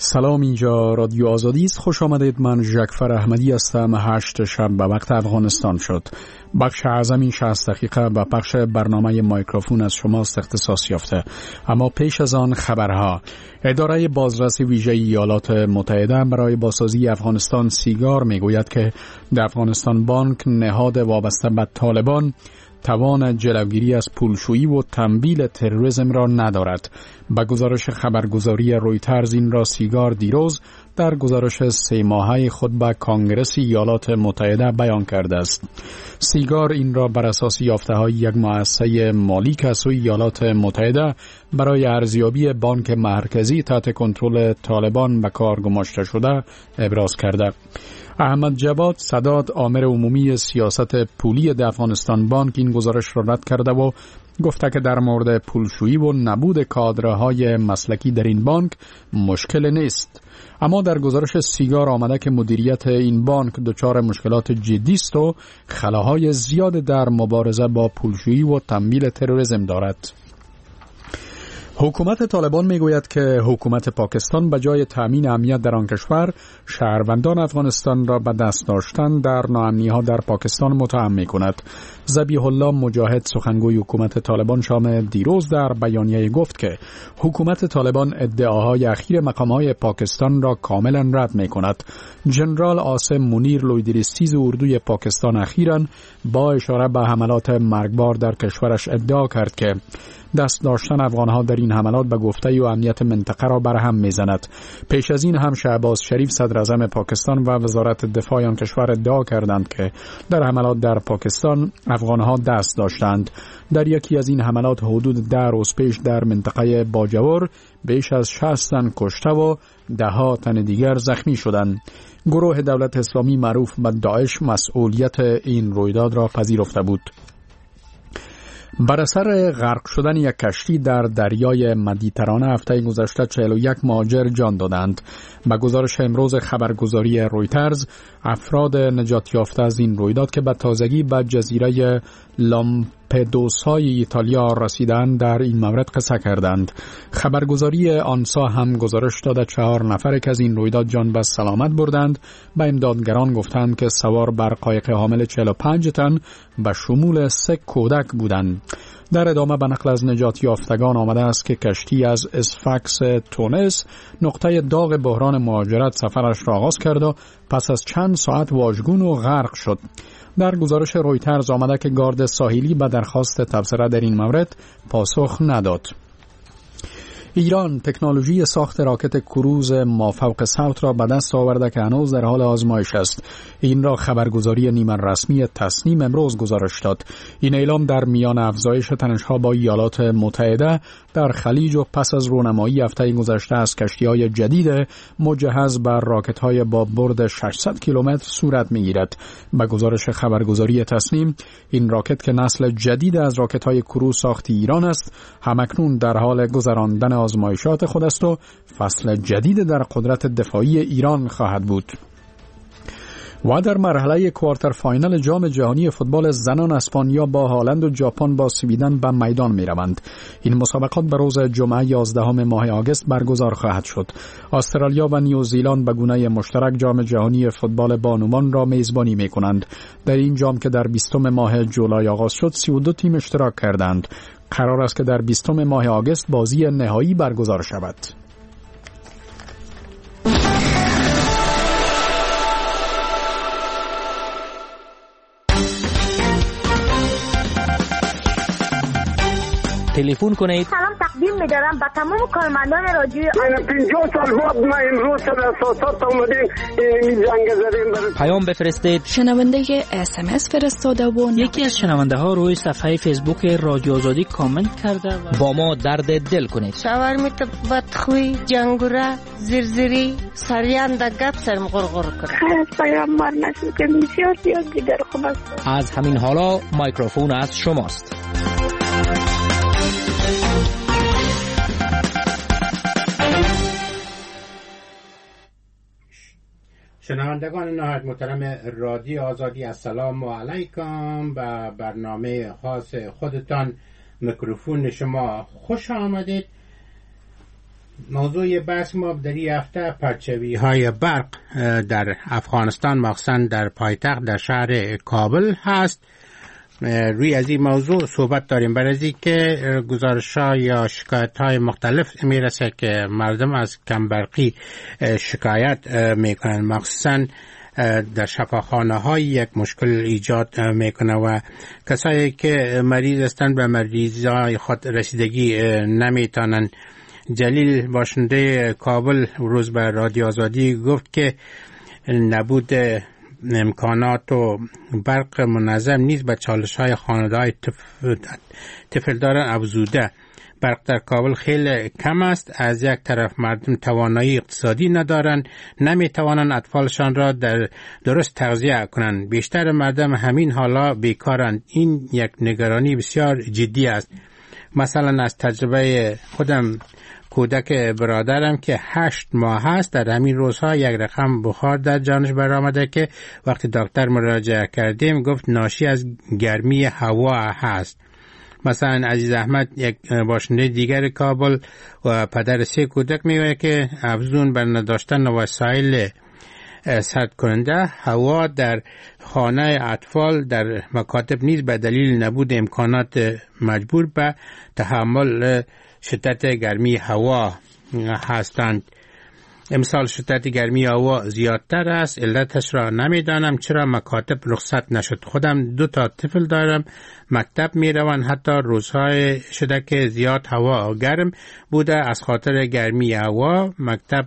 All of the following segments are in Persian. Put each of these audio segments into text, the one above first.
سلام، اینجا رادیو آزادی است. خوش آمدید. من جعفر احمدی هستم. 8 شب به وقت افغانستان شد. بخش اعظم این 60 دقیقه به بخش برنامه مایکروفون از شماست اختصاص یافته. اما پیش از آن خبرها. اداره بازرسی ویژه ایالات متحده برای بازسازی افغانستان سیگار میگوید که در افغانستان بانک نهاد وابسته به طالبان توان جلوگیری از پولشویی و تمویل تروریسم را ندارد. با گزارش خبرگزاری رویترز این را سیگار دیروز در گزارش 3 ماهه خود به کانگرس ایالات متحده بیان کرده است. سیگار این را بر اساس یافته‌های یک مؤسسه مالی که از سوی ایالات متحده برای ارزیابی بانک مرکزی تحت کنترل طالبان به کار گماشته شده ابراز کرده. احمد جواد سادات آمر عمومی سیاست پولی در افغانستان بانک این گزارش را رد کرده و گفته که در مورد پولشویی و نبود کادرهای مسلکی در این بانک مشکل نیست. اما در گزارش سیگار آمده که مدیریت این بانک دچار مشکلات جدی است و خلاهای زیاد در مبارزه با پولشویی و تمویل تروریسم دارد. حکومت طالبان میگوید که حکومت پاکستان به جای تامین امنیت در آن کشور شهروندان افغانستان را به دست داشتن در ناامنی‌ها در پاکستان متهم می‌کند. ذبیح الله مجاهد سخنگوی حکومت طالبان شام دیروز در بیانیه گفت که حکومت طالبان ادعاهای اخیر مقام‌های پاکستان را کاملا رد می‌کند. جنرال عاصم منیر لویدریستیز اردوی پاکستان اخیراً با اشاره به حملات مرگبار در کشورش ادعا کرد که دست داشتن افغانها در این حملات به گفته و امنیت منطقه را برهم میزند. پیش از این هم شهباز شریف صدر اعظم پاکستان و وزارت دفاع آن کشور ادعا کردند که در حملات در پاکستان افغانها دست داشتند. در یکی از این حملات حدود 10 روز پیش در منطقه باجور بیش از 60 تن کشته و 10 تن دیگر زخمی شدند. گروه دولت اسلامی معروف به داعش مسئولیت این رویداد را پذیرفته بود. بر اثر غرق شدن یک کشتی در دریای مدیترانه هفته گذشته 41 مهاجر جان دادند. به گزارش امروز خبرگزاری رویترز، افراد نجات یافته از این رویداد که به تازگی به جزیره لامپدوسای ایتالیا رسیدند در این مورد قصه کردند. خبرگزاری آنسا هم گزارش داده 4 نفر که از این رویداد جان به سلامت بردند. به امدادگران گفتند که سوار بر قایق حامل 45 تن به شمول 3 کودک بودند. در ادامه به نقل از نجات یافتگان آمده است که کشتی از اسفاکس تونس نقطه داغ بحران مهاجرت سفرش را آغاز کرد و پس از چند ساعت واژگون و غرق شد. در گزارش رویترز آمده که گارد ساحلی به درخواست تبصره در این مورد پاسخ نداد. ایران تکنولوژی ساخت راکت کروز مافوق صوت را به دست آورده که هنوز در حال آزمایش است. این را خبرگزاری نیمه رسمی تصنیم امروز گزارش داد. این اعلام در میان افزایش تنش‌ها با ایالات متحده در خلیج و پس از رونمایی هفته گذشته از کشتی‌های جدید مجهز بر راکت‌های با برد 600 کیلومتر صورت می‌گیرد. به گزارش خبرگزاری تصنیم، این راکت که نسل جدید از راکت‌های کروز ساخت ایران است، همکنون در حال گذراندن آزمایشات خود است و فصل جدید در قدرت دفاعی ایران خواهد بود. و در مرحله کوارتر فاینال جام جهانی فوتبال زنان اسپانیا با هالند و ژاپن با سویدن به میدان می روند. این مسابقات به روز جمعه 11 ماه آگوست برگزار خواهد شد. استرالیا و نیوزیلند به گونه مشترک جام جهانی فوتبال بانوان را میزبانی می کنند. در این جام که در 20 ماه جولای آغاز شد 32 تیم اشتراک کردند. قرار است که در 20 ماه آگوست بازی نهایی برگزار شود. تلفن کنید. سلام تقدیم می‌دارم به تمام کارمندان رادیو. من 50 سال بعد ما امروز در اساسات اومدیم این زنگ زدیم برای پیام بفرستید. شنونده SMS فرستاده و یکی از شنونده ها روی صفحه فیسبوک رادیو آزادی کامنت کرده و با ما درد دل کنید. شاورمیت بدخوی جنگوره زرزری سریان در گپ سرم غرغر کنه. خیلی پیام مار نشد که بسیار دیگر خوب است. از همین حالا مایکروفون از شماست. شنوندگان نهایت محترم رادیو آزادی، السلام علیکم. به برنامه خاص خودتان میکروفون شما خوش آمدید. موضوع بحث ما در این هفته پرچوی های برق در افغانستان مخصوصا در پایتخت در شهر کابل هست. روی از این موضوع صحبت داریم برای از این که گزارش ها یا شکایت های مختلف میرسه که مردم از کمبرقی شکایت میکنن، مخصوصا در شفاخانه های یک مشکل ایجاد میکنه و کسایی که مریض هستند به مریضای خود رسیدگی نمیتونن. جلیل باشنده کابل روز به رادیو آزادی گفت که نبود امکانات و برق منظم نیز به چالش های خانواده طفلداران افزوده. برق در کابل خیلی کم است. از یک طرف مردم توانایی اقتصادی ندارند، نمیتوانند اطفالشان را در درست تغذیه کنند. بیشتر مردم همین حالا بیکارند. این یک نگرانی بسیار جدی است. مثلا از تجربه خودم، کودک برادرم که 8 ماه است در همین روزها یک رقم بخار در جانش برآمده که وقتی دکتر مراجعه کردیم گفت ناشی از گرمی هوا هست. مثلا عزیز احمد یک باشنده دیگر کابل و پدر 3 کودک میگه که افزون بر نداشتن وسایل سرد کننده هوا در خانه اطفال در مکاتب نیز به دلیل نبود امکانات مجبور به تحمل شدت گرمی هوا هستند. امسال شدت گرمی هوا زیادتر است. علتش را نمیدانم چرا مکاتب رخصت نشد. خودم 2 طفل دارم، مکتب می روند. حتی روزهای شده که زیاد هوا گرم بوده از خاطر گرمی هوا مکتب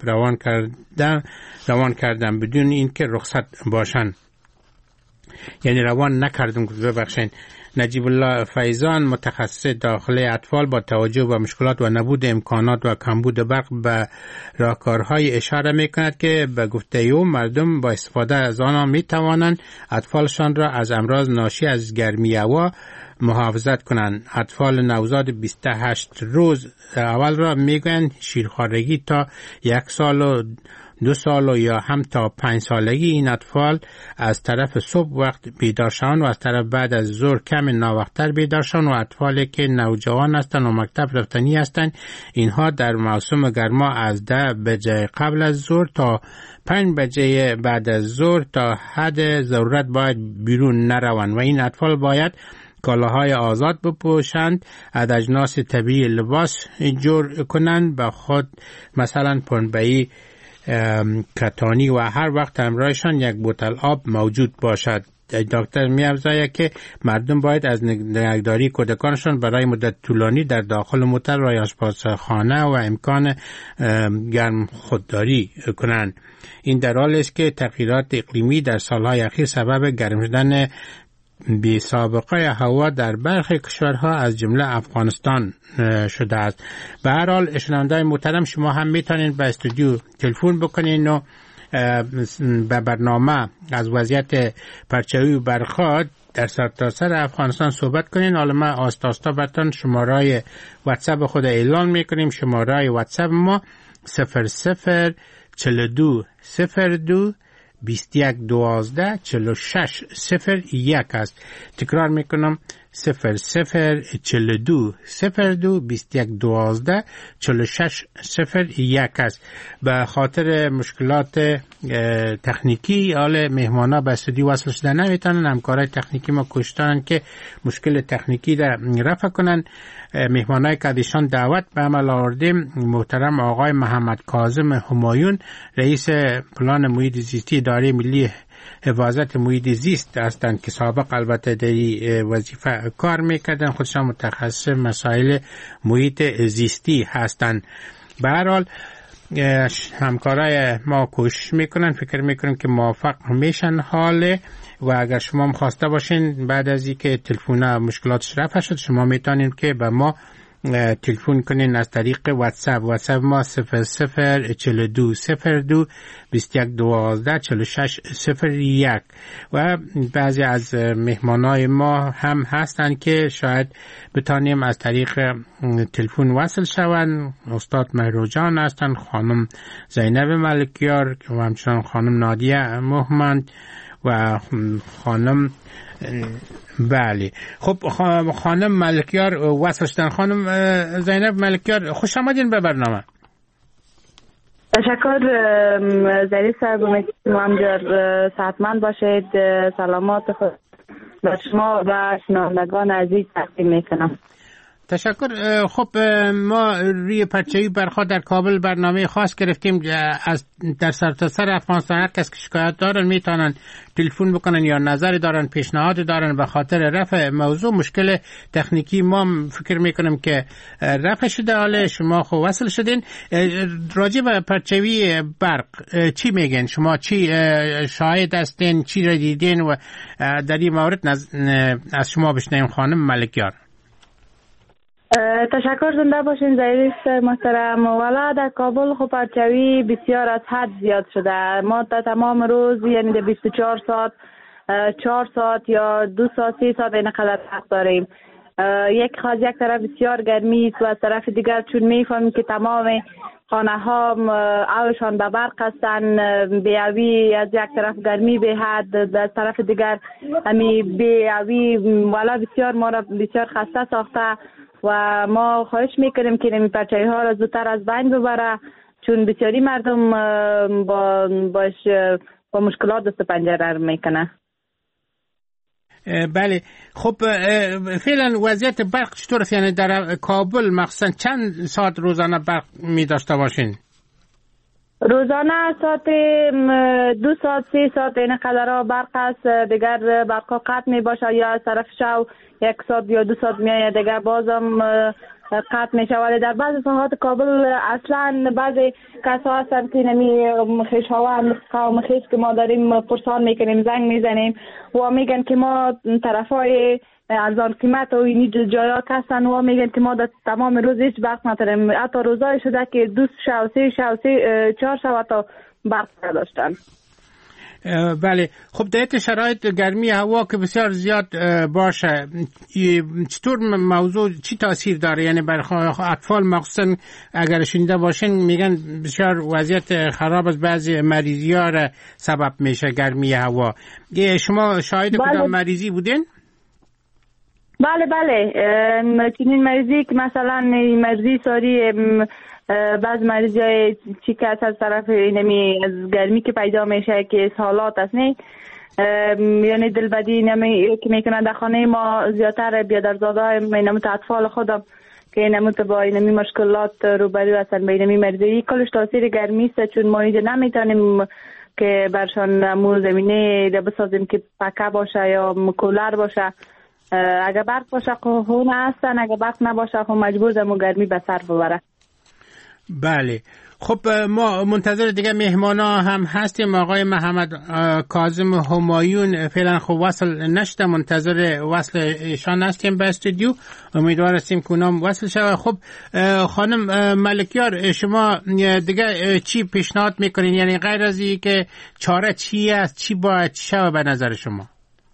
روان کردم بدون اینکه رخصت باشند. یعنی روان نکردم، ببخشید. نجیب الله فیضان متخصص داخلی اطفال با توجه به مشکلات و نبود امکانات و کمبود برق به راهکارهای اشاره میکند که به گفته او مردم با استفاده از آنها میتوانند اطفالشان را از امراض ناشی از گرمی هوا محافظت کنند. اطفال نوزاد 28 روز اول را میگویند شیرخوارگی تا 1 سال و 2 سال و یا هم تا 5 سالگی این اطفال از طرف صبح وقت بیدار شوند و از طرف بعد از ظهر کم ناوقتر بیدار شوند و اطفالی که نوجوان هستند و مکتب رفتنی هستند اینها در موسم گرما از 10 بجه قبل از ظهر تا 5 بجه بعد از ظهر تا حد ضرورت باید بیرون نروند و این اطفال باید کالاهای آزاد بپوشند، از اجناس طبیعی لباس جور کنند، به خود مثلا پنبه‌ای کتانی و هر وقت همراهشان یک بوتل آب موجود باشد. دکتر می‌افزاید که مردم باید از نگهداری کودکانشان برای مدت طولانی در داخل موتر و آشپزخانه و امکان گرم خودداری کنند. این در حالی است که تغییرات اقلیمی در سالهای اخیر سبب گرم شدن بی سابقه هوا در برخی کشورها از جمله افغانستان شده است. به هر حال شنونده‌های محترم، شما هم میتونید به استودیو تلفن بکنین و به برنامه از وضعیت پرچوی و برخا در سرتاسر افغانستان صحبت کنین. حالا ما آستاستا براتون شماره واتساپ خود اعلان میکنیم. شماره واتساپ ما 004202 2112 4601 است. تکرار میکنم 004202 2112 4601 است. به خاطر مشکلات تکنیکی حال مهمانا به استودیو وصل شده نمیتونن. همکارای تکنیکی ما کوشتن که مشکل تکنیکی را رفع کنن. مهمانای که ایشان دعوت به عمل آوردیم محترم آقای محمد کاظم همایون، رئیس پلان محیط زیستی اداره ملی حفاظت محیط زیست هستند که سابق البته در وظیفه کار میکردن. خودشان متخصص مسائل محیط زیستی هستند. به هر حال همکارای ما کوشش میکنن، فکر میکنیم که موفق میشن حاله. و اگر شما خواسته باشین بعد از اینکه تلفن مشکلاتش رفع شد شما میتونید که به ما تلفن کنین از طریق واتساپ. واتساپ ما 004202 2112 4601 و بعضی از مهمانای ما هم هستن که شاید بتانیم از طریق تلفن وصل شوند. استاد مهروجان هستن، خانم زینب ملکیار و همچنان خانم نادیه محمد و خانم بله. خب خانم ملکیار وصل شدن. خانم زینب ملکیار خوش آمدین به برنامه. تشکر زهیر صاحب، امیدوارم صحتمند باشید. سلامات خود به شما و شنوندگان عزیز تقدیم میکنم. تشکر. خب ما روی پرچوی برخا در کابل برنامه خاص گرفتیم. از در سرتاسر افغانستان هر کس که شکایت دارن میتونن تلفن بکنن یا نظر دارن، پیشنهاد دارن به خاطر رفع موضوع. مشکل تکنیکی ما فکر میکنم که رفع شده. حالا شما خب وصل شدین. راجع به پرچوی برق چی میگن شما؟ چی شاهد هستین؟ چی را دیدین؟ و در این مورد از شما بشنویم خانم ملکیار. تشکر، زنده باشین زهیر محترم. والا در کابل خب پرچوی بسیار از حد زیاد شده. ما تا تمام روز یعنی 24 ساعت 4 ساعت یا 2 ساعت 3 ساعت اینقدر حق داریم. یک طرف بسیار گرمی است و از طرف دیگر چون میفهمیم که تمام خانه ها اولشان به برق هستن، بیاوی از یک طرف گرمی به حد، از طرف دیگر همی بیاوی والا بسیار ما را بسیار خسته ساخته و ما خواهش میکنیم که نمی پرچوی ها را زودتر از بین ببره، چون بسیاری مردم با مشکلات دست پنجره میکنه. بله. خب فعلا وضعیت برق چطور است؟ یعنی در کابل مخصوصا چند ساعت روزانه برق می داشته باشین؟ روزانه ساعت 2 ساعت 3 ساعت این قدر برق است. دیگر برق قطع می باشه یا از طرف شو 1 ساعت یا 2 ساعت میایه، دیگر بازم قطع می شود. در بعض ساعات کابل اصلا بعضی کسا هستن که نمی خیش ها قوم خیش که ما داریم پرسان میکنیم، زنگ میزنیم و میگن که ما طرفای ارزان قیمت و اینی جایات هستن و میگن که ما در تمام روز هیچ برق نداریم. حتی روزای شده که 2 شب 3 شب 4 شب تا برق نداشتن. بله. خب در شرایط گرمی هوا که بسیار زیاد باشه، چطور موضوع چی تاثیر داره؟ یعنی برای اطفال مخصوصا اگر شنیده باشین میگن بسیار وضعیت خراب از بعضی مریضی ها را سبب میشه گرمی هوا. شما شاهد کدام مریضی بودین؟ بله چنین مریضی که مثلا مریضی ساری بعض مریضی های چی که از طرف اینمی از گرمی که پیدا میشه که سالات است نه، یعنی دلبدی نمی که میکنن در خانه ما زیادتر بیادرزاده های نموت اطفال خودم که نموت با اینمی مشکلات روبرو هستن به اینمی مریضی. کلش تاثیر گرمی است، چون ما اینجا نمیتونیم که برشان امور زمینه بسازیم که پکه باشه یا کولر باشه. اگر برق باشه خونه هستن، اگر برق نباشه خب مجبور دمو گرمی به سر ببره. بله. خب ما منتظر دیگه مهمانا هم هستیم. آقای محمد کاظم همایون فعلا خب وصل نشده، منتظر وصل ایشان هستیم به استودیو. امیدوار هستیم که اونام وصل شود. خب خانم ملکیار، شما دیگه چی پیشنهاد میکنین؟ یعنی غیر از این که چاره چی است، چی باید شود به نظر شما؟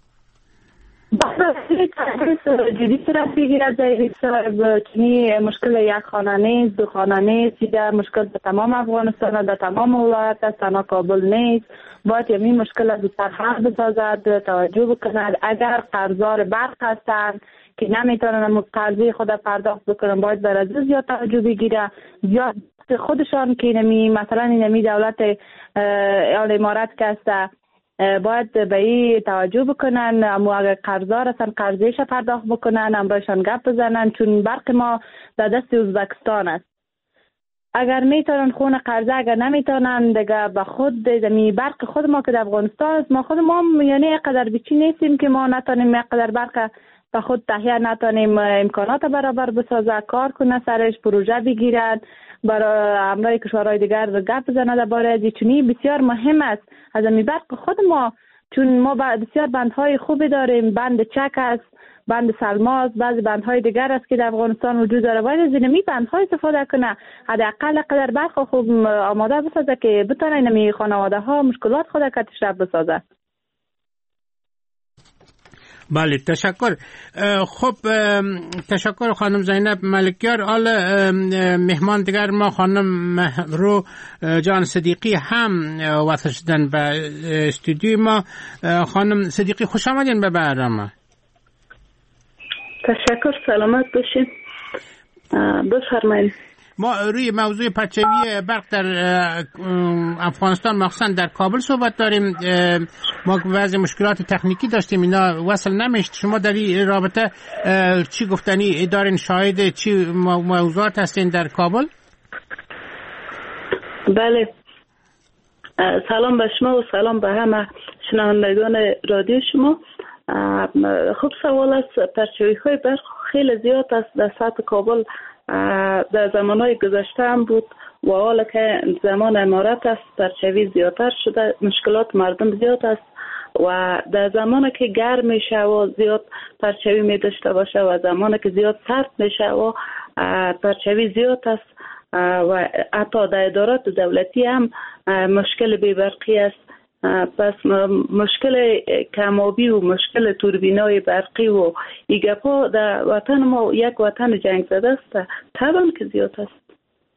جدی صورت بگیرد زهیر صاحب، چنی مشکل یک خانه نیست، 2 خانه نیست، دیگر مشکل به تمام افغانستان در تمام ولایت است، تنها کابل نیست. باید یمی مشکل از زودتر حل بسازد، توجه بکند. اگر قرضدار برق هستند که نمیتونن قرضی خود پرداخت بکنن، باید بر از زیاد توجه بگیره. زیاد خودشان که مثلا اینمی دولت ایال امارات که است باید به این توجه بکنن، اما اگر قرضدار هستن قرضیش پرداخت بکنن، امرایشان گپ بزنن، چون برق ما در دست ازبکستان است. اگر میتونن خون قرضه، اگر نمیتونن دیگه به خود زمین برق خود ما که در افغانستان است، ما خود ما یعنی اینقدر بیچی نیستیم که ما نتونیم اینقدر برق به خود تهیه نتونیم امکانات برابر بسازه، کار کنه سرش، پروژه بگیرن، برای امرای کشورهای دیگر گپ بزنه درباره از چنین بسیار مهم است از می برق خود ما، چون ما بسیار بندهای خوبی داریم. بند چک است، بند سلماس، بعضی بندهای دیگر است که در افغانستان وجود داره. باید از اینمی بندهای استفاده کنه، حداقل قدر برق خوب آماده بسازه که بتونه اینمی خانواده ها مشکلات خود کاتش بسازه. بله تشکر. خب تشکر خانم زینب ملکیار. حالا مهمان دیگر ما خانم مهرو جان صدیقی هم وصل شدن به استودیوی ما. خانم صدیقی خوش آمدین به برنامه. تشکر، سلامت باشین. بفرمایید. ما روی موضوع پرچوی برق در افغانستان مخصوصا در کابل صحبت داریم. ما بعضی مشکلات تکنیکی داشتیم، اینا وصل نمیشد. شما در این رابطه چی گفتنی دارین؟ شاهد چی موضوعات هستین در کابل؟ بله، سلام به شما و سلام به همه شنوندگان رادیو شما. خب سوال است، پرچوی های برق خیلی زیاد است در سطح کابل. در زمانهای گذشته هم بود و حالا که زمان امارت است پرچوی زیادتر شده، مشکلات مردم زیاد است و در زمانی که گرم میشه و زیاد پرچوی می داشته باشه و زمانی که زیاد سرد میشه و پرچوی زیاد است و حتی در ادارات دولتی هم مشکل بی‌برقی است. پس مشکل کمابی و مشکل توربینای برقی و ایگپا در وطن ما یک وطن جنگ زده است، طبعا که زیاد است.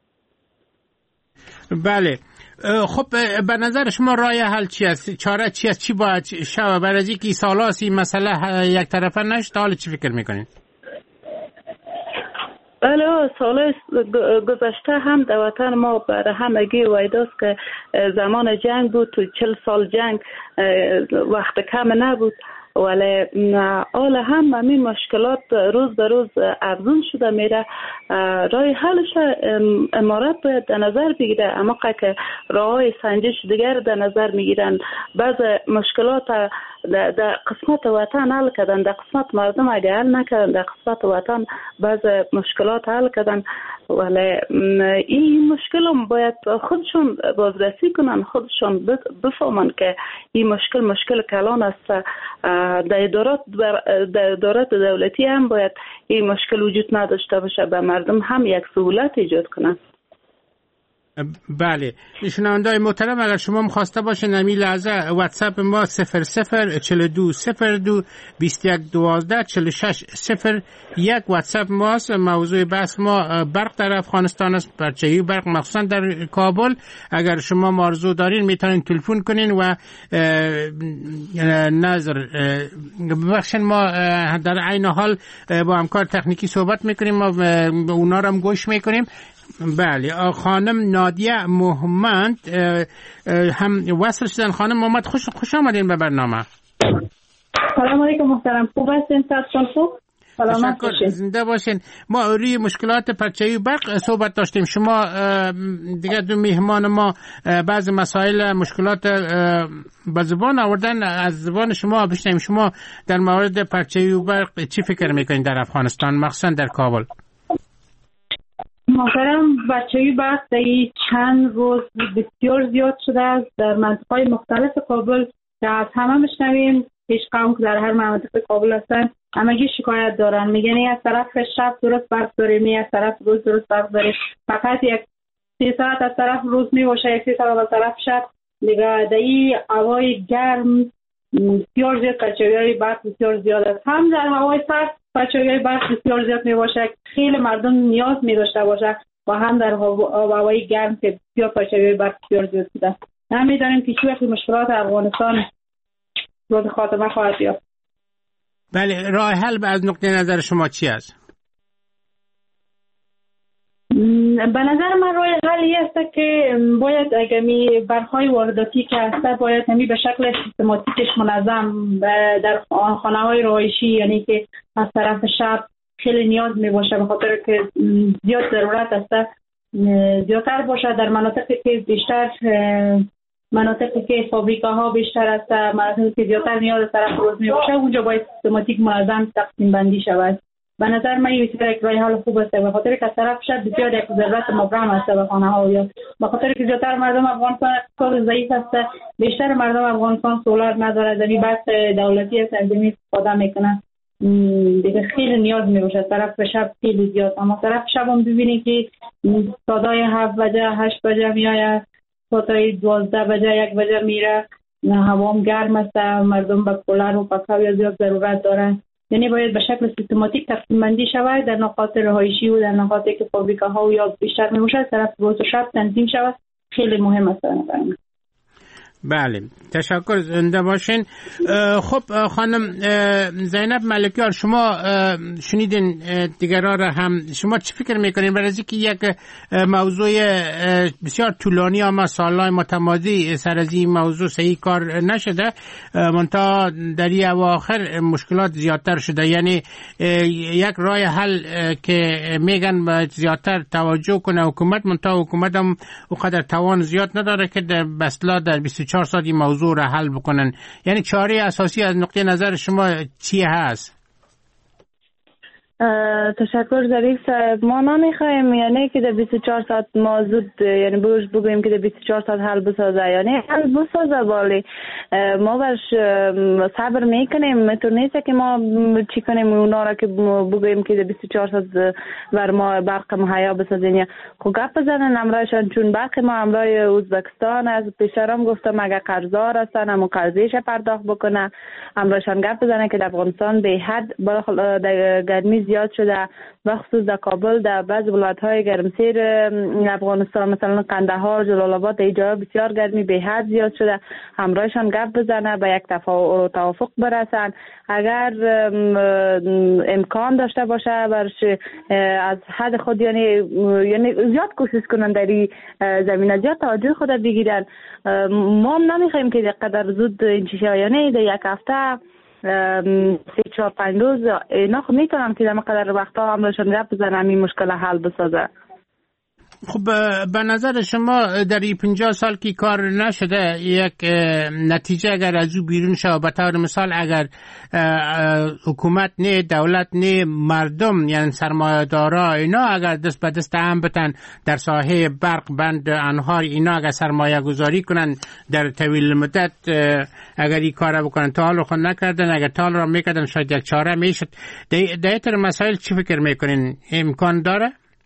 بله، خب به نظر شما راه حل چی است؟ چاره چی است؟ چی باید شود برای از اینکه سالاسی مسئله یک طرفه نشد؟ حالا چی فکر میکنید؟ بله، سال گذشته هم در وطن ما برای همگی وایداست که زمان جنگ بود، تو 40 سال جنگ وقت کم نبود، ولی حال هم همین مشکلات روز به روز افزون شده میره. راه حلش امارات باید در نظر بگیره، اما که راههای سنجش دیگر در نظر میگیرن. بعض مشکلات در قسمت وطن حل کردن، در قسمت مردم اگه حل نکردن، در قسمت وطن بعض مشکلات حل کردن، ولی این مشکل هم باید خودشون بازرسی کنن، خودشون بفهمن که این مشکل کلان است. در ادارات دولتی هم باید این مشکل وجود نداشته باشه، به مردم هم یک سهولت ایجاد کنن. بله، شنونده‌های محترم، اگر شما مخواسته باشین همین لحظه واتساپ ما 004221124601 واتساپ ماست. موضوع بحث ما برق در افغانستان است، پرچوی برق مخصوصا در کابل. اگر شما آرزو دارین میتونین تلفن کنین و نظر ببخشین. ما در عین حال با همکار تکنیکی صحبت میکنیم، ما اونا رو هم گوش میکنیم. بله، خانم نادیه محمد هم وصل شدن. خانم محمد خوش آمدین به برنامه. سلام علیکم محترم، خوب هستین؟ سلامت باشین. زنده باشین. ما روی مشکلات پرچوی برق صحبت داشتیم. شما دیگه دو میهمان ما بعض مسائل مشکلات به زبان آوردن، از زبان شما بشنویم. شما در مورد پرچوی برق چی فکر میکنین در افغانستان، مخصوصا در کابل؟ محترم، پرچوی برق در چند روز بسیار زیاد شده است در منطقه‌های مختلف کابل که از همه میشنویم. هیچ قوم که در هر منطقه کابل هستن همگی شکایت دارن، میگن از طرف شب درست برق داریم، از طرف روز درست برق داریم، فقط یک 3 ساعت از طرف روز میباشه، یک 3 ساعت از طرف شب. دیگه در این هوای گرم بسیار زیاد پرچوی برق بسیار زیاد است. هم در هوای سرد پرچوی برق بسیار زیاد میباشه، خیلی مردم نیاز میداشته باشه، و هم در هوای گرم که بسیار پرچوی برق بسیار زیاد شده. هم میدانیم که چه مشکلات افغانستان رو خاتمه خواهد یافت. بله، راه حل از نقطه نظر شما چی است؟ به نظر من راه حلی است که باید اگمی برق‌های وارداتی که هست باید همی به شکل سیستماتیکش منظم در خانه‌های رهایشی، یعنی که از طرف شب خیلی نیاز می باشه، به خاطر که زیاد ضرورت است زیادتر باشه در مناطقی که بیشتر مناطقی که فابریکاها بیشتر است، مناطقی که زیادتر نیاز از طرف روز می باشه، اونجا باید سیستماتیک منظم تقسیم بندی شود. به نظر من این بسیار یک راه حل خوب است، به خاطر که از طرف شد بسیار یک ضرورت مبرم است به خانه‌ها، یا به خاطر که زیادتر مردم افغانستان اقتصاد ضعیف است، بیشتر مردم افغانستان سولار نداره، زمین بس دولتی است زمین استفاده میکنه، دیگه خیلی نیاز میباشه از طرف شب خیلی زیاد. اما طرف شب هم ببینید که صدای 7 بجه 8 بجه میآید، صدای 12 بجه 1 بجه میره، هوا هم گرم است، مردم به کولر و پکا زیاد ضرورت دارن. یعنی باید به شکل سیستماتیک تقسیم بندی شود در نقاط رهایشی و در نقاطی که فابریکاها یا بیشتر میباشه، طرف روز و شب تنظیم شود. خیلی مهم است. بله تشکر، زنده باشین. خب خانم زینب ملکیار، شما شنیدین دیگران را هم، شما چی فکر میکنین برای اینکه یک موضوع بسیار طولانی اما سالهای متمادی سر از این موضوع صحیح کار نشده، منتها در این اواخر مشکلات زیادتر شده، یعنی یک راه حل که میگن باید زیادتر توجه کنه حکومت، منتها حکومت هم اونقدر توان زیاد نداره که در بسلا در 24 ساعت این موضوع را حل بکنن. یعنی چاره اساسی از نقطه نظر شما چی هست؟ تشکر ظریف صاحب. ما نمیخوایم یعنی که در 24 ساعت ما زود یعنی بگوییم که در 24 ساعت حل بسازه، یعنی حل بسازه، ولی ما برش صبر میکنیم. میتونه نیست که ما چی کنیم اونا را که بگوییم که در 24 ساعت بر ما برق مهیا بسازین یا گپ بزنن امرایشان، چون برق ما امرای ازبکستان از پیشرام گفتم اگر قرضدار هستن همون قرضیش پرداخت بکنه، امرایشان گپ بزنه که در افغانستان به حد در گرمی زیاد شده، بخصوص در کابل، در بعض ولایت‌های گرمسیر افغانستان مثلا قندهار، جلال آباد، اینجا بسیار گرمی به حد زیاد شده، همراهشان گپ بزنه به یک توافق برسن. اگر امکان داشته باشه برش از حد خود یعنی زیاد کوشش کنن در این زمینه، زیاد توجه خود بگیرن. ما هم نمیخوایم که دقیقاً زود این چیزا، یعنی در یک هفته 3-4-5 روز اینا خب میتونم که در مقدر وقتا همشون گپ بزنم این مشکل حل بسازه. خب به نظر شما در این 50 سال که کار نشده یک نتیجه اگر از او بیرون شد، به طور مثال اگر حکومت نه، دولت نه، مردم یعنی سرمایه‌دارا اینا اگر دست به دست هم بتن در ساحه برق، بند انهار، اینا اگر سرمایه گذاری کنن در طویل مدت، اگر این کار بکنن، تا حال خود نکردن، اگر تا حال را میکردن شاید یک چاره میشد. در این مسائل چی فکر میکنین؟ امکان داره؟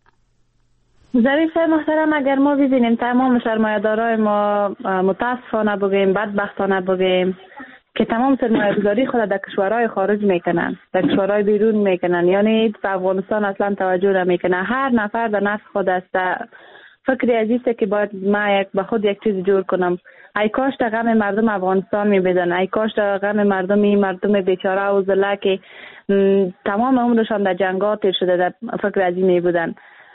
ظریف محترم، اگر ما ببینیم تمام سرمایه‌دارای ما متاسفانه بگیم، بدبختانه بگیم که تمام سرمایه‌گذاری خود در کشورهای خارج میکنن، در کشورهای بیرون میکنن، یعنی در افغانستان اصلا توجه نمیکنه. هر نفر در نفس خود است، فکری عزیزه که باید ما به خود یک چیز جور کنم. ای کاش تا غم مردم افغانستان میبدن، ای کاش تا غم مردم بیچاره و ذله که تمام عمرشان در جنگات تیر شده در فکر عظیمی بودن.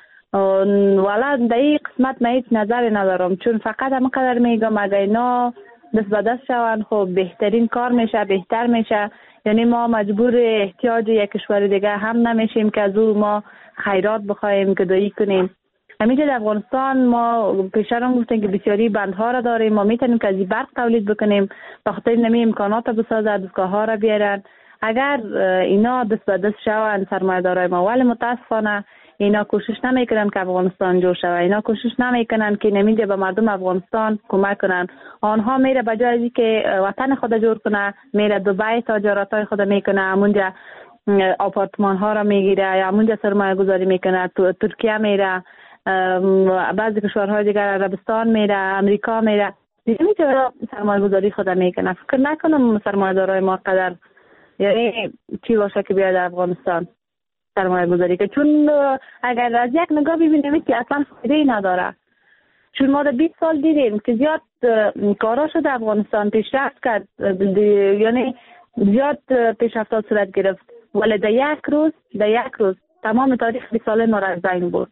والا در این قسمت من هیچ نظری ندارم، چون فقط همینقدر میگم اگر اینا دست به دست شون خب بهترین کار میشه، بهتر میشه. یعنی ما مجبور احتیاج یک کشور دیگه هم نمیشیم که از او ما خیرات بخوایم گدایی کنیم. همینجا در افغانستان ما پیشران گفتن که بسیاری بندها را داریم، ما میتونیم که از این برق تولید بکنیم، به خاطر نمی امکانات بسازه، دستگاه ها را بیارن. اگر اینا دست به دست شون سرمایه‌دارای ما، ولی متاسفانه اینا کوشش نمیکنن که افغانستان جور شود، اینا کوشش نمیکنن که نمیده به مردم افغانستان کمک کنن. آنها میره به جای که وطن خود جور کنه، میره دبی تجارتای خود میکنه، همونجا آپارتمان ها را میگیره یا همونجا سرمایه گذاری میکنه، ترکیه میره، بعضی کشورهای دیگر عربستان میره، امریکا میره، نمیشه سرمایه گذاری خود میکنه. فکر نکنم سرمایه دارای ما قدر یعنی چی باشه که بیاد افغانستان سرمایه گذاری که، چون اگر از یک نگاه ببینیم که اصلا فایده نداره. چون ما در 20 سال دیدیم که زیاد کارا شد افغانستان، پیشرفت کرد، یعنی زیاد پیشرفت صورت گرفت، ولی در یک روز تمام تاریخ 20 ساله ما را از بین برد.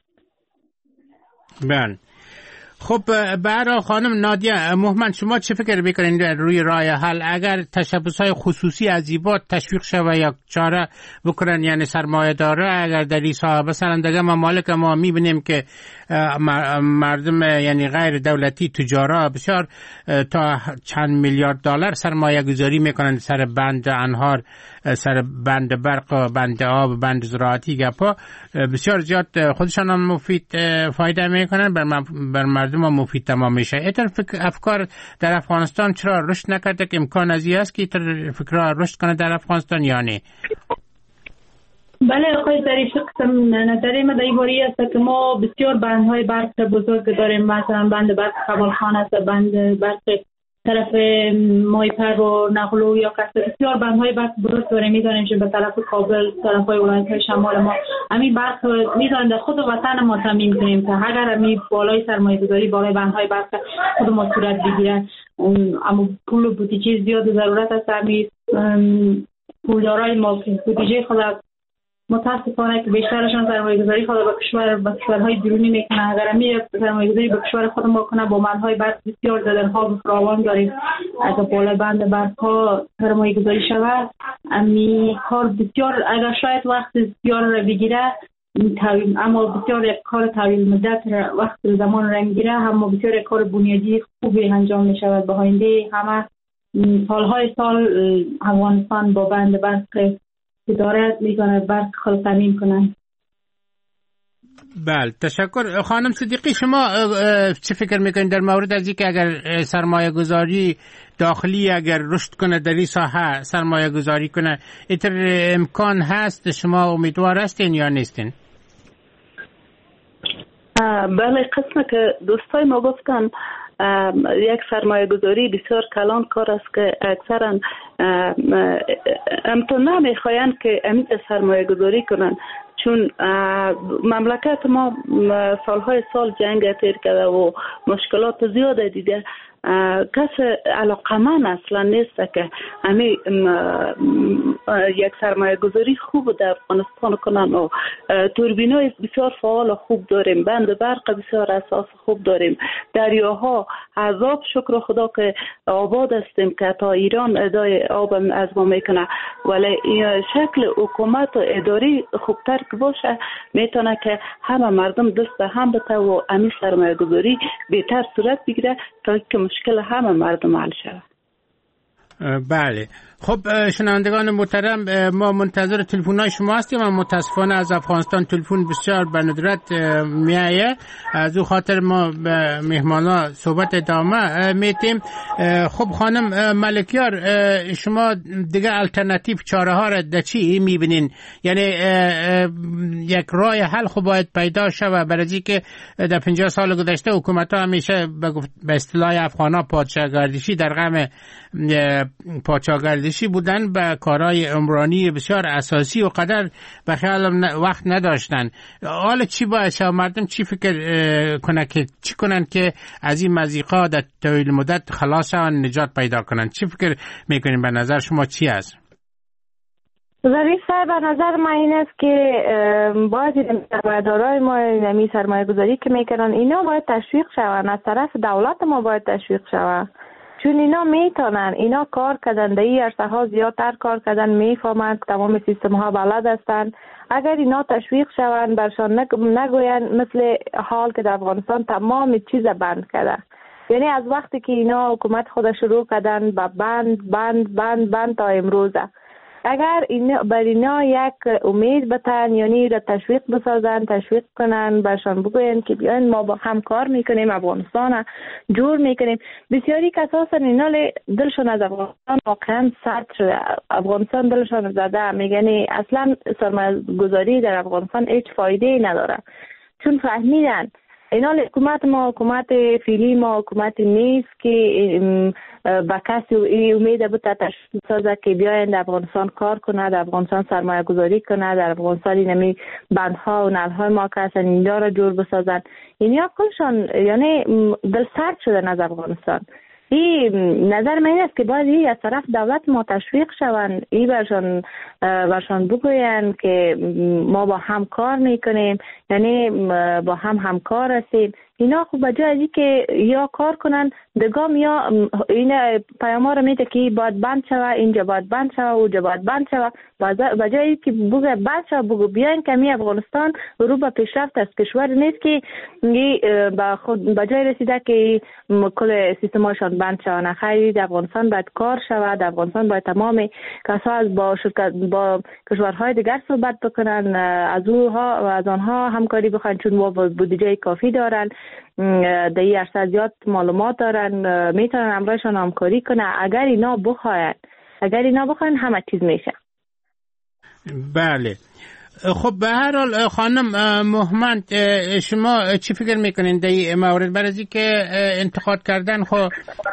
بله. خب برای خانم نادیه محمد، شما چه فکر میکنین روی راه حل اگر تشبث‌های خصوصی از این باب تشویق شود یا چاره بکنن؟ یعنی سرمایه داره اگر در این ساحه مثلا دیگه ممالک ما میبینیم که مردم یعنی غیر دولتی تجارا بسیار تا چند میلیارد دلار سرمایه گذاری میکنن سر بند انهار، سر بند برق، بند آب، بند زراعتی، گپا بسیار زیاد خودشان هم مفید فایده میکنن، بر مردم هم مفید تمام میشه. ایتر افکار در افغانستان چرا رشد نکرده که امکان ازی است که ایتر فکرها رشد کنه در افغانستان یا نه؟ بله آقای ظریف، نظر ما در این باره است که ما بسیار بندهای برق بزرگ داریم، مثلا بند برق قبالخان است، بند برق طرف مایپر و نقلو یا قصر، بسیار بندهای برق بزرگ داریم. میدانیم که به طرف کابل، طرف های ولایت‌های شمال ما همین برق میدانیم در خود وطن ما تامین کنیم که اگر همین بالای سرمایه‌گذاری بالای بندهای برق خود ما صورت بگیرد. اما پول بودجه زیاد ضرورت است. امی پولدارای ما که بودجه خود متاسفانه که بیشترشان سرمایه‌گذاری خود به کشورهای بیرونی میکنن. اگر امی سرمایه‌گذاری به کشور خود ما کنه با منهای برق بسیار زدنها فراوان داریم. اگر بالا بند برق‌ها سرمایه‌گذاری شود امی کار بسیار، اگر شاید وقت بسیار را بگیره اما بسیار یک کار طویل مدت وقت زمان را میگیره، اما بسیار یک کار بنیادی خوبی انجام می شود. به آینده همه سالهای سال افغانستان با بند برق اداره میکنه برق خود تامین کنه. بله تشکر. خانم صدیقی شما چه فکر میکنید در مورد از اینکه اگر سرمایه گذاری داخلی اگر رشد کنه در این ساحه سرمایه گذاری کنه اینطور امکان هست؟ شما امیدوار هستین یا نیستین؟ بله، قسمه که دوستای ما گفتن یک سرمایه گذاری بسیار کلان کار است که اکثرا امتون نمیخواین که امید سرمایه گذاری کنن، چون مملکت ما سالهای سال جنگ تیر کرده و مشکلات زیاد دیده. کس علاقمند اصلا نیست که همین یک سرمایه گذاری خوب در افغانستان کنن و توربینای بسیار فعال خوب داریم، بند برق بسیار اساس خوب داریم، دریاها عذاب شکر خدا که آباد هستیم که تا ایران ادای آب از ما میکنه، ولی شکل حکومت و اداری خوبتر که باشه میتونه که همه مردم دست به هم بته و همین سرمایه گذاری بهتر صورت بگیره تا که مشکل همه مردم حل شود. بله خب شنوندگان محترم، ما منتظر تلفن‌های شما هستیم و متاسفانه از افغانستان تلفن بسیار به ندرت میایه، از او خاطر ما به مهمانا صحبت ادامه میتیم. خب خانم ملکیار، شما دیگه الټرناتیو چاره ها را در چی میبینین؟ یعنی یک راه حل خب باید پیدا شود، برای که در 50 سال گذشته حکومت ها همیشه به اصطلاح افغانا پادشاهگردشی در غم پادشاهگردشی بودن، به کارهای عمرانی بسیار اساسی و قدر به خیال وقت نداشتن. حالا چی باید شد؟ مردم چی فکر کنن که چی کنن که از این مضیقا در طویل مدت خلاص شون، نجات پیدا کنن؟ چی فکر میکنین؟ به نظر شما چی است؟ ظریف صاحب، به نظر من این است که باید سرمایه‌دارای ما نمی سرمایه گذاری که میکنن اینا باید تشویق شون، از طرف دولت ما باید تشویق شون، چون اینا میتونن، اینا کار کردن در این عرصه ها زیادتر کار کردن، میفهمند تمام سیستم ها بلد هستند. اگر اینا تشویق شون برشان نگوین مثل حال که در افغانستان تمام چیز بند کرده، یعنی از وقتی که اینا حکومت خود شروع کردن با بند تا امروزه، اگر بر اینا یک امید بتن، یعنی را تشویق بسازن، تشویق کنن، برشان بگوین که بیاین ما با هم کار میکنیم، افغانستان جور میکنیم. بسیاری کسا هستن اینا دلشون از افغانستان واقعا سرد شده، افغانستان دلشون زده، میگن اصلا سرمایه گذاری در افغانستان هیچ فایده ای نداره، چون فهمیدن اینا حکومت ما حکومت فعلی ما حکومت نیست که با کسی امید بوده تشکیل سازه که بیاین در افغانستان کار کنه، در افغانستان سرمایه گذاری کنه، در افغانستان اینمی بندها و نلهای ما که هستن اینجا را جور بسازن. اینیا کلشان یعنی دل سرد شدن از افغانستان. این نظر من این است که باید از طرف دولت ما تشویق شوند، این برشان بگوین که ما با هم کار میکنیم، یعنی با هم همکار هستیم. اینا خب بجای ازی که یا کار کنن دگام یا این پیاما رو میده که باید بند شوه، اینجا باید بند شوه، اونجا باید بند شوه، بجای که بگو بند شوه بگو بیاین که می افغانستان رو به پیشرفت است، کشور نیست که با خود بجای رسیده که کل سیستماشان بند شوه. نه خیلی در افغانستان باید کار شوه، در افغانستان باید تمام کسا از با کشورهای دیگر صحبت بکنن، از اونها و از آنها همکاری بخواین، چون با بودجه کافی دارن، در این عرصه زیاد معلومات دارن، میتونن همراهشان همکاری کنن. اگر اینا بخواین همه چیز میشه. بله خب به هر حال خانم محمد، شما چی فکر میکنین در این مورد؟ برای که انتقاد کردن خب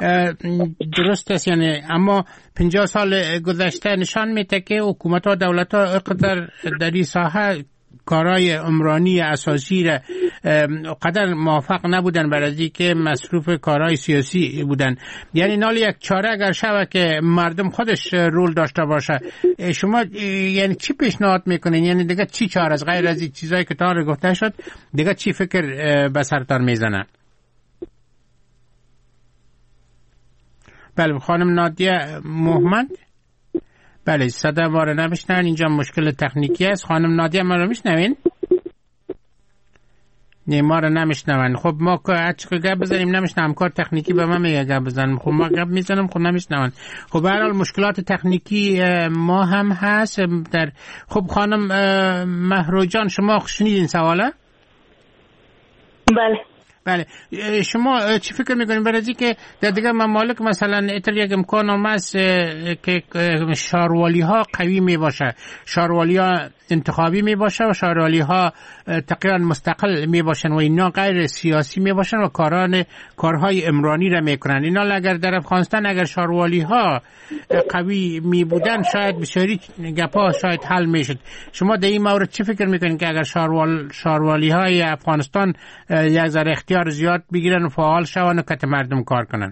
درست است، یعنی اما 50 سال گذشته نشان میده که حکومت ها دولت ها اقدر در این ساحه کارهای عمرانی اساسی را قدر موافق نبودن برای که مصروف کارهای سیاسی بودن. یعنی نال یک چاره اگر شود که مردم خودش رول داشته باشه، شما یعنی چی پیشنهاد میکنین؟ یعنی دیگه چی چاره از غیر از این چیزایی که تا گفته شد دیگه چی فکر به سرتان میزنه؟ بله خانم نادیه محمد. بله صدا ما رو نمیشنن، اینجا مشکل تکنیکی است. خانم نادیه ما رو میشنوین؟ نه ما رو نمیشنون. خب ما که گپ بزنیم نمیشنم، کار تکنیکی به من میگه گپ بزنم، خب ما گپ میزنم خب نمیشنون. خب به هر حال مشکلات تکنیکی ما هم هست در. خب خانم مهرو جان شما شنیدین سواله؟ بله شما چی فکر میکنید برای که در دیگه ممالک مثلا ایتالیا یک امکان است که شاروالی ها قوی می باشه، شاروالی ها انتخابی می باشه و شاروالی ها تقریبا مستقل می باشن و اینا غیر سیاسی می باشن و کارهای عمرانی را میکنن. اینا اگر در افغانستان اگر شاروالی ها قوی می بودن شاید بسیاری گپا شاید حل میشد. شما در این مورد چی فکر میکنید که اگر شاروالی های افغانستان یک ذره اختیار زیاد بگیرن و فعال شوند و کت مردم کار کنن؟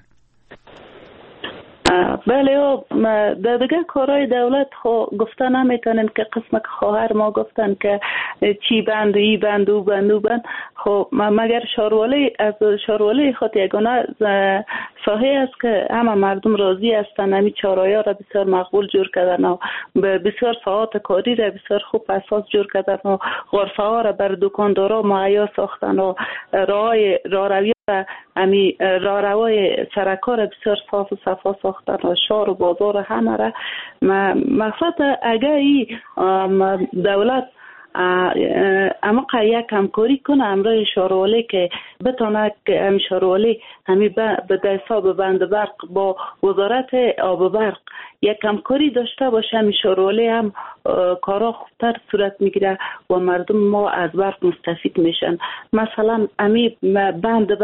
بله در دیگه کارهای دولت گفته نمیتونن که قسم که خواهر ما گفتن که چی بند ای بند او بند او بند. خب مگر شاروالی خود یگانه صحیح است که همه مردم راضی هستن، همین چاره‌ها را بسیار مقبول جور کردن و بسیار ساعات کاری را بسیار خوب اساس جور کردن و غرفه ها را بر دکاندارا مهیا ساختن و راهروی امی راهروی سرکار بسیار صاف و صفا ساختن و شهر و بازار همه را. مقصد اگر این دولت اما یک همکاری کنه امرای شاروالی که بتونه که هم شاروالی همی به حساب بند برق با وزارت آب و برق یک همکاری داشته باشه، همی شاروالی هم کارا خوبتر صورت میگیره و مردم ما از برق مستفید میشن. مثلا همی بند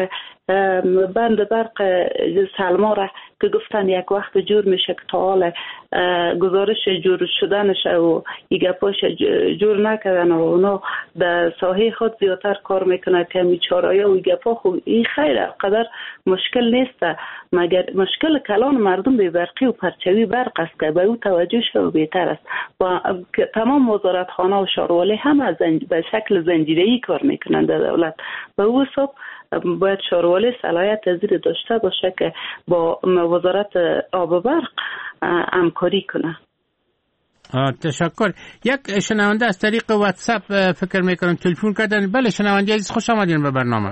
برق سلما را که گفتن یک وقت جور میشه که تا حال گزارش جور شدنش و ایگپاش جور نکردن و اونا در ساحه خود زیادتر کار میکنه که میچارای و ایگپا. خوب این خیلی قدر مشکل نیست، مگر مشکل کلان مردم به برقی و پرچوی برق است که به او توجه شد بهتر است. و تمام وزارت خانه و شاروالی هم به شکل زنجیره‌ای کار میکنن در دولت. به او حساب باید شاروالی صلاحیت زیر داشته باشه که با وزارت آب و برق همکاری کنه. تشکر. یک شنونده از طریق واتساپ فکر میکنم تلفن کردن. بله شنونده عزیز خوش آمدین به برنامه.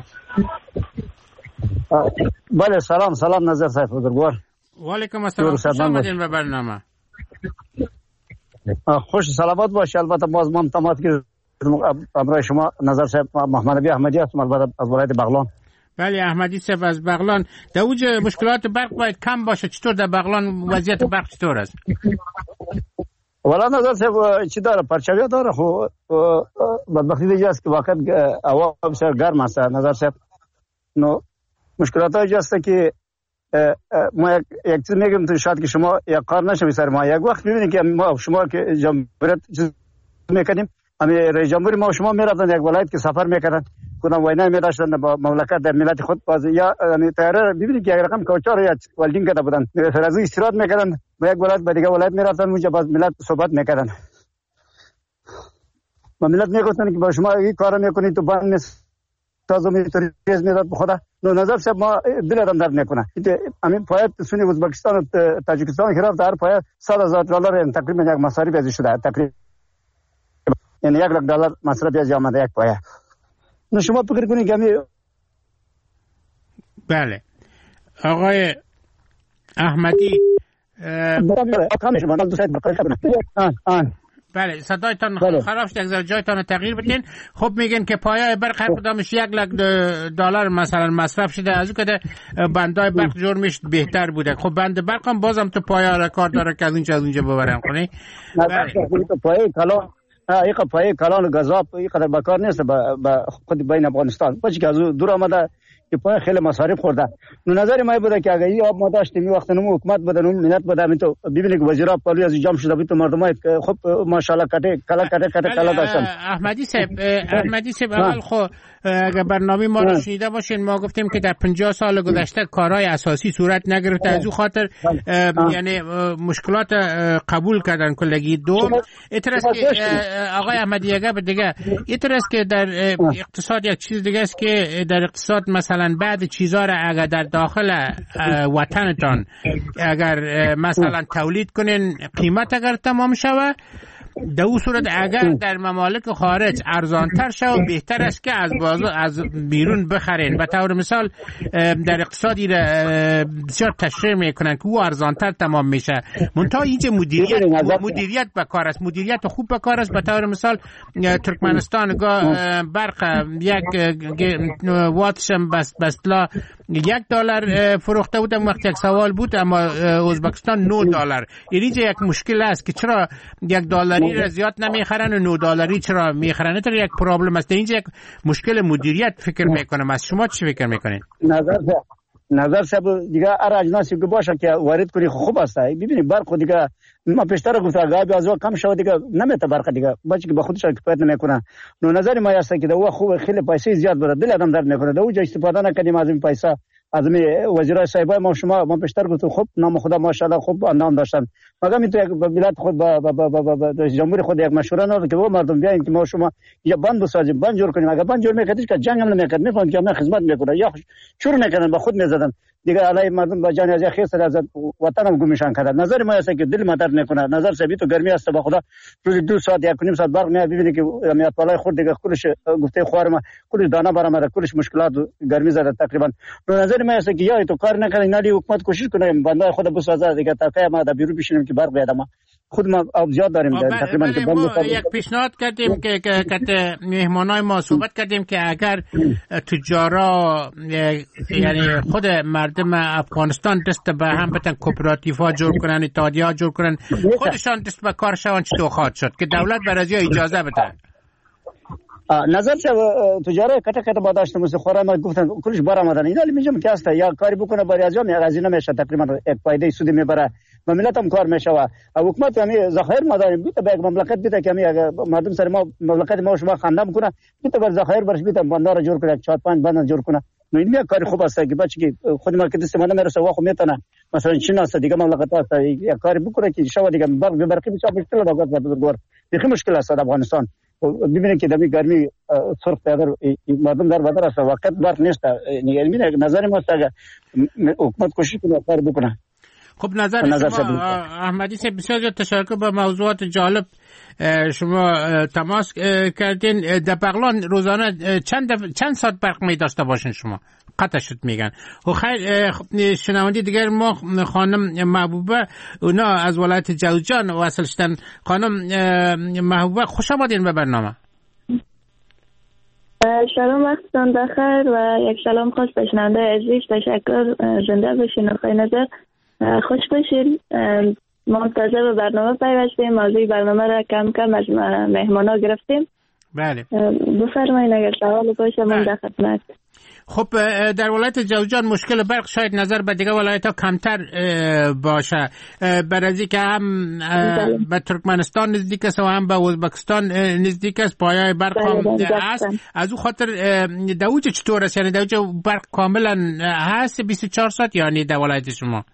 بله سلام نظر صاحب بزرگوار. و علیکم السلام، خوش آمدین به برنامه. خوش سلامت باشه. البته باز من تماس گرفتم امروز شما نظر صاحب محمد نبی احمدی هستم از ولایت بغلان. بله احمدی صاحب از بغلان. در اوج مشکلات برق باید کم باشه، چطور در بغلان وضعیت برق چطور است؟ والا نظر صاحب چی داره پرچاوی داره، خب بدبختی دیگه است که واقعا هوا بسیار گرم است نظر صاحب. نو مشکلات هایی است که ما یک چیز میگم تو شاید که شما یک کار نشه سر ما. یک وقت میبینید که ما شما که جمهوریت میکنیم امی رئیس جمهوری ما شما میرفتن یک ولایت که سفر میکردن کنم وینا میداشتن با مملکت در ملت خود باز یا یعنی طیاره ببینید که یک رقم کوچار یا ولدینگ کرده بودن فرضی استراحت میکردن با یک ولایت به دیگه ولایت میرفتن اونجا باز ملت صحبت میکردن و ملت میگفتن که با شما این کارا میکنید تو بند نیست تازه میتونید میداد به خدا. نو نظر صاحب ما دل آدم درد نکنه. همین پایه سونی ازبکستان و تاجیکستان گرفت در پایه $100,000 تقریبا یک مصارف ازش شده تقریبا، یعنی $100,000 مصرف از آمده یک پایه. نو شما فکر کنید که بله آقای احمدی بله صدایتان خراب شد، یک ذره جایتان تغییر بدین. خب میگن که پایه برق هر کدامش $100,000 مثلا مصرف شده، از اون که بندای برق جور میشد بهتر بوده. خب بند برق هم بازم تو پایه را کار داره که از اونجا ببرن کنی. پایه کلان پایه کلان گذاب این قدر بکار نیست با خود بین افغانستان باشه که از دور آمده که پای خیلی مصارف خورده. نظر ما بوده که اگه این آب ما داشتیم وقت نمو حکومت بوده نمو ملت بوده می تو ببینید که وزیرا پالی از جام شده بود تو مردم خب ماشاءالله کلا داشتن. احمدی صاحب اول خو اگر برنامه ما رو شنیده باشین ما گفتیم که در 50 سال گذشته کارهای اساسی صورت نگرفته، از او خاطر یعنی مشکلات قبول کردن کلگی. دوم اعتراض که آقای احمدی اگر دیگه اعتراض که در اقتصاد یک چیز دیگه است که در اقتصاد مثلا بعد چیزا را اگر در داخل وطنتان اگر مثلا تولید کنین قیمت اگر تمام شوه، در اون صورت اگر در ممالک خارج ارزانتر شود بهتر است که از بیرون بخرین. به طور مثال در اقتصادی بسیار تشریح میکنن که او ارزانتر تمام میشه، منتها اینجا مدیریت بکار است، مدیریت خوب بکار است. به طور مثال ترکمنستان برق یک واتشم بستلا $1 فروخته بودم وقت یک سوال بود، اما ازبکستان $9. اینجا یک مشکل است که چرا $1 را زیاد نمیخرن و $9 چرا میخرن؟ تو یک پرابلم است. اینجا یک مشکل مدیریت فکر میکنم. از شما چی فکر میکنین؟ نظر صاحب دیگه هر اجناسی که باشه که وارد کنی خوب است. ببینید برق دیگه ما پیشتر گفتم اگه از کم شود دیگه نمیته برق دیگه بچه که به خودش کفایت نمیکنه. نظر ما است که دو خوب خیلی پیسه زیاد برات دل آدم درد نکنه، دو جا استفاده نکنیم از این پیسه. از وزیرای صاحبای ما پیشتر گفتم خب نام خدا ماشاءالله خوب نام داشتن، مگر می تو یک ملت خود با جمهوری خود یک مشوره نداد که مردم بیاین که ما شما یا بند بسازیم، بند جور کنیم. اگر بند جور میکردید که جنگ هم نمیکرد، میفهمید که ما خدمت میکنه یا شروع نکردن به خود میزدن دیگه علی مردم با جان از خیر از وطن هم گمشان کردن. نظر ما است که دل مادر نکنه. نظر سبی تو گرمی است با خدا روز 2 ساعت 1.5 ساعت برق میاد، ببینید که میاد بالای خود دیگه کلش گفته خوار ما کلش دانا برآمده، کلش مشکلات گرمی زده تقریبا. نظر ما است که یا تو کار نکنه نالی حکومت کوشش کنه بنده خود بسازه دیگه تا ما در بیرون بشینیم که برق بیاد. ما خود ما آب زیاد داریم تقریبا که یک پیشنهاد کردیم که مهمانای ما صحبت کردیم که اگر تجارا یعنی خود مردم افغانستان دست به هم بتن، کوپراتیف‌ها جور کنن، اتحادیه‌ها جور کنن، خودشان دست به کار شون، چطور خواهد شد که دولت برای اجازه بده؟ نظر چه تجارت کتا با داشته مثل خورا ما گفتن کلش برآمدن اینا میگم که است یا کاری بکنه برای از یا از اینا میشه تقریبا یک فایده سودی میبره، مملکت هم کار میشه و حکومت هم ذخایر ما داریم بیت به مملکت بیت که اگه مردم سر ما مملکت ما شما خندم کنه بیت بر ذخایر برش بیت بندر جور کنه 4-5 بندر جور کنه. نو این کاری خوب است که بچه که خود ما که دست ما نمیرسه واخو میتونه مثلا چین است دیگه مملکت است یک کاری بکنه که شما دیگه برقی بسیار مشکل داره بزرگوار دیگه مشکل است در افغانستان. ببینید که دمی گرمی سرخ اگر مردم در بدر است وقت برق نیست، یعنی نظر ما است که حکومت کوشش کنه کار بکنه. خب نظر شما احمدی صاحب بسیار زیاد تشکر با موضوعات جالب شما تماس کردین. در بغلان روزانه چند ساعت برق می داشته باشین شما؟ قطع شد میگن. و خیر شنوندی دیگر ما خانم محبوبه اونا از ولایت جوزجان وصل شدن. خانم محبوبه خوش آمدین به برنامه. سلام وقتتان بخیر و یک سلام خاص به شنونده عزیز. تشکر، زنده باشین آقای نظر، خوش باشین. ما منتظر به برنامه پیوستیم، موضوع برنامه را کم از مهمانا گرفتیم. بله بفرمایید اگر سوال باشه من در خدمت. خب در ولایت جوزجان مشکل برق شاید نظر به دیگه ولایت ها کمتر باشه، برای که هم به ترکمنستان نزدیک است و هم به ازبکستان نزدیک است، پایه برق هم هست. از او خاطر دوجه چطور است؟ یعنی دوجه برق کاملا هست 24 ساعت یعنی در ولایت شما؟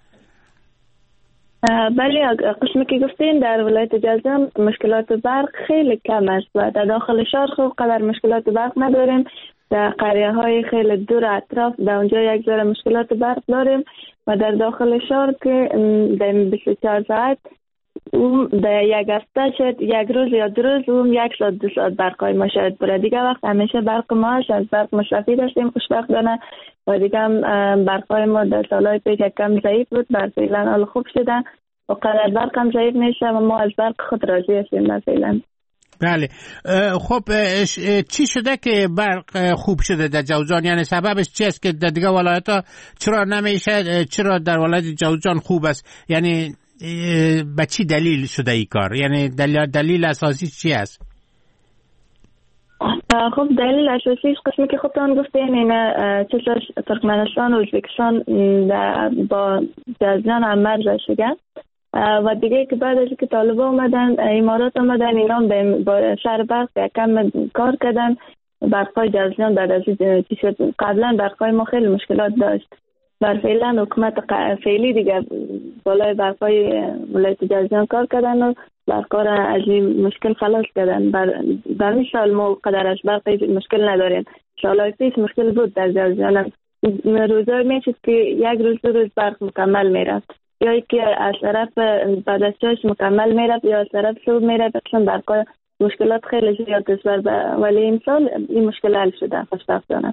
بله، قسمی که گفتین در ولایت جوزجان مشکلات برق خیلی کم است و در داخل شهر خوب قدر مشکلات برق نداریم. در قریه های خیلی دور اطراف در اونجا یک ذره مشکلات برق داریم و در داخل شهر که در 24 ساعت در یک هفته شد یک روز یا 2 روز 1 ساعت 2 ساعت برقای ما شاید بره. دیگه وقت همیشه برق ما از برق مصرفی داشتیم خوشبختانه و دیگه هم برقای ما در سالهای پیش کم ضعیف بود، بعد فعلا حال خوب شدن و قدر برق هم ضعیف میشه و ما از برق خود راضی هستیم مثلا. بله خب چی شده که برق خوب شده در جوزجان؟ یعنی سببش چی است که در دیگه ولایت ها چرا نمیشه، چرا در ولایت جوزجان خوب است؟ یعنی به چی دلیل شده ای کار؟ یعنی دلیل اساسی چی است؟ خب دلیل اساسیش قسمی که خودتان گفتین اینه چطور ترکمنستان و ازبکستان با جزیران هم مرز شدن و دیگه که بعد از که طالبا اومدن امارات اومدن اینا با شهر برق کم کار کردن. برقای جزیران بعد از قبلا برقای ما خیلی مشکلات داشت بر فعلا حکومت فعلی دیگه بالای برقای ولایت جزیران کار کردن و برقا را از این مشکل خلاص کردن. در این سال ما قدرش برقی مشکل نداریم. سالهای پیش مشکل بود در جزیران. روزای میشد که یک روز دو روز برق مکمل میرفت یا که از طرف بعد از چاش مکمل میرفت یا از طرف صبح میرفت چون برقای مشکلات خیلی زیاد است ولی این سال این مشکل حل شده خوشبختانه.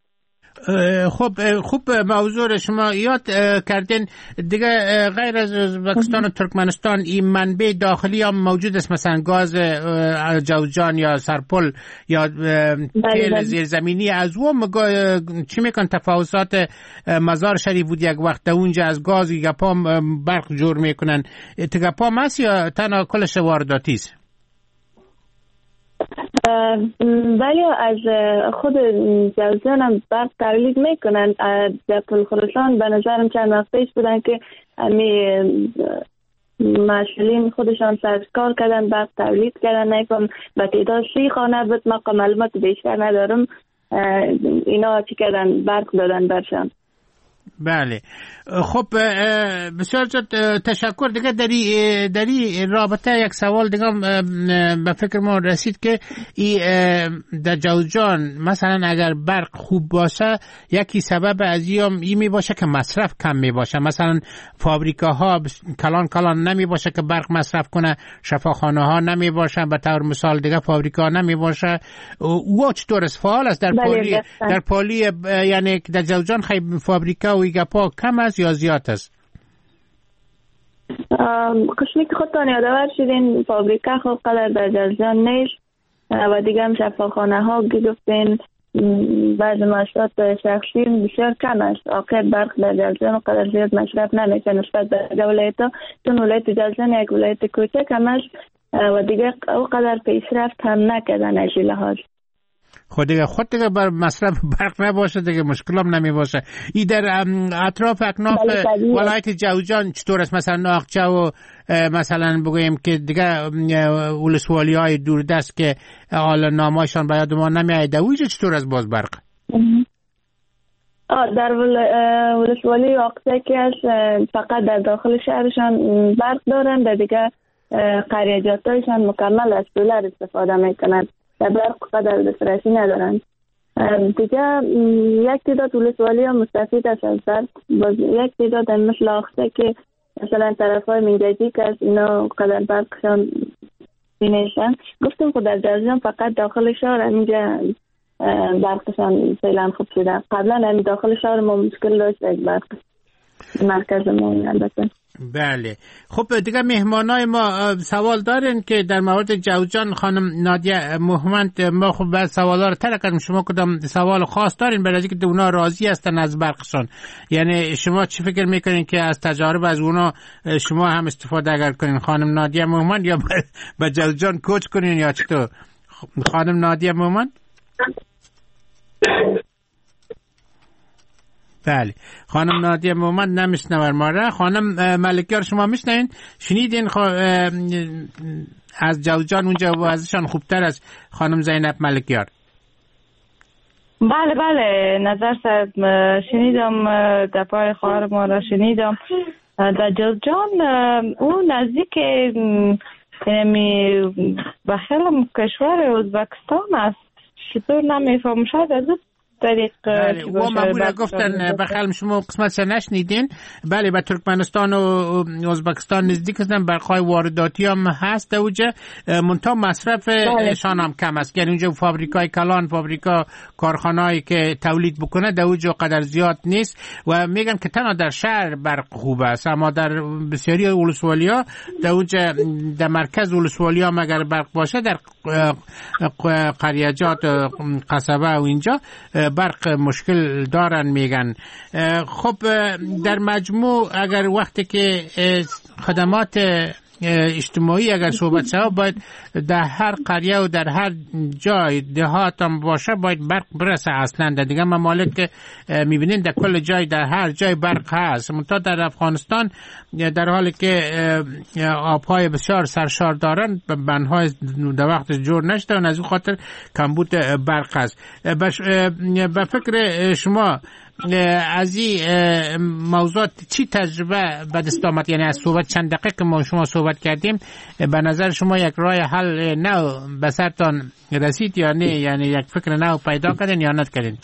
خب خوب موضوع شما یاد کردین دیگه. غیر از ازبکستان و ترکمنستان این منبع داخلی هم موجود است، مثلا گاز جوزجان یا سرپل یا تیل زیرزمینی. از اون چی میکن تفاوتات مزار شریف بود یک وقت اونجا از گاز گپا برق جور میکنن تگپا ماست یا تنها کلش وارداتی است؟ ولی از خود جوزجان هم برق تولید میکنن. در پل خراسان به نظرم چند وقت پیش بودن که مسئولین خودشان سرکار کردن برق تولید کردن. نیفهم به تعداد 30 خانه بود، ما معلومات بیشتر ندارم. اینا چی کردن برق دادن برشان. بله خب بسیار تشکر. دیگه در رابطه یک سوال دیگه به فکر ما رسید که در جوزجان مثلا اگر برق خوب باشه یکی سبب از این می باشه که مصرف کم می باشه. مثلا فابریکاها کلان نمی باشه که برق مصرف کنه، شفاخانه ها نمی باشه، به طور مثال دیگه فابریکا نمی باشه. او چطور است؟ فعال است در پالی یعنی در جوزجان خیلی فابریکا و گپا کم است یا زیاد است؟ قسمی که خودتان یادآور شدین فابریکا خوب قدر در جوزجان نیست و دیگه هم شفاخانه ها گفتین بعض مشروبات شخصی بسیار کم است. آخر برق در جوزجان قدر زیاد مصرف نمیشه نسبت به ولایت ها، چون ولایت جوزجان یک ولایت کوچک هم است و دیگه او قدر پیشرفت هم نکردن از این لحاظ. خود دیگه بر مصرف برق نباشه دیگه مشکل هم نمی باشه. ای در اطراف اکناف ولایت جوزجان چطور است؟ مثلا ناقچه و مثلا بگوییم که دیگه ولسوالی های دوردست که حالا نامایشان به یاد ما نمیاد اویجا چطور است باز برق؟ در ولسوالی ناقچه که است فقط در داخل شهرشان برق دارن، در دیگه قریجاتایشان مکمل از سولر استفاده میکنند. برق قدر دسترسی ندارند. دیگه یک تعداد ولسوالی ها مستفید است از برق، باز یک تعداد مثل آخته که مثلا طرف های منگجی که از اینا قدر برقشان بینیشن. گفتم خود در جوزجان فقط داخل شهر اینجا برقشان فعلا خوب شده. قبلا همین داخل شهر ما مشکل داشت از برق مرکز ما البته. بله خب دیگه مهمانای ما سوال دارن که در مورد جوزجان. خانم نادیه محمد ما خب بعد سوالا رو ترک کردیم، شما کدام سوال خاص دارین برای اینکه اونا راضی هستن از برقشون؟ یعنی شما چی فکر میکنین که از تجارب از اونا شما هم استفاده اگر کنین خانم نادیه محمد، یا به جوزجان کوچ کنین یا چطور؟ خانم نادیه محمد. بله خانم نادیه محمد نمیشنور ما را. خانم ملکیار شما میشنین؟ شنیدین از جوزجان اونجا وضعشان خوبتر از خانم زینب ملکیار؟ بله نظر شنیدم، دفاع خواهر ما را شنیدم. در جوزجان او نزدیک به خیلی کشور ازبکستان است. چطور نمیفهم شاید از طریق و معمولا گفتن بخیل شما قسمتش نشنیدین. بله به ترکمنستان و ازبکستان نزدیک هستن، برقای وارداتی هم هست اوجه، منتها مصرفشان هم کم است. یعنی اونجا فابریکای کلان، فابریکا کارخانه‌ای که تولید بکنه در اوجه قدر زیاد نیست و میگن که تنها در شهر برق خوب است، اما در بسیاری ولسوالی‌ها در اوجه در مرکز ولسوالی‌ها مگر برق باشه در قریجات قصبه و اینجا برق مشکل دارن میگن. خب در مجموع اگر وقتی که خدمات اجتماعی اگر صحبت شود باید در هر قریه و در هر جای دهات هم باشه باید برق برسه. اصلا در دیگه ممالک که میبینین در کل جای در هر جای برق هست، منتها در افغانستان در حالی که آبهای بسیار سرشار دارن بندهای در وقت جور نشده و از اون خاطر کمبود برق هست. به فکر شما از این موضوعات چی تجربه به دست آمد؟ یعنی از صحبت چند دقیقه که ما شما صحبت کردیم به نظر شما یک راه حل نو به سرتان رسید یا نه؟ یعنی یک فکر نو پیدا کردین یا نکردین؟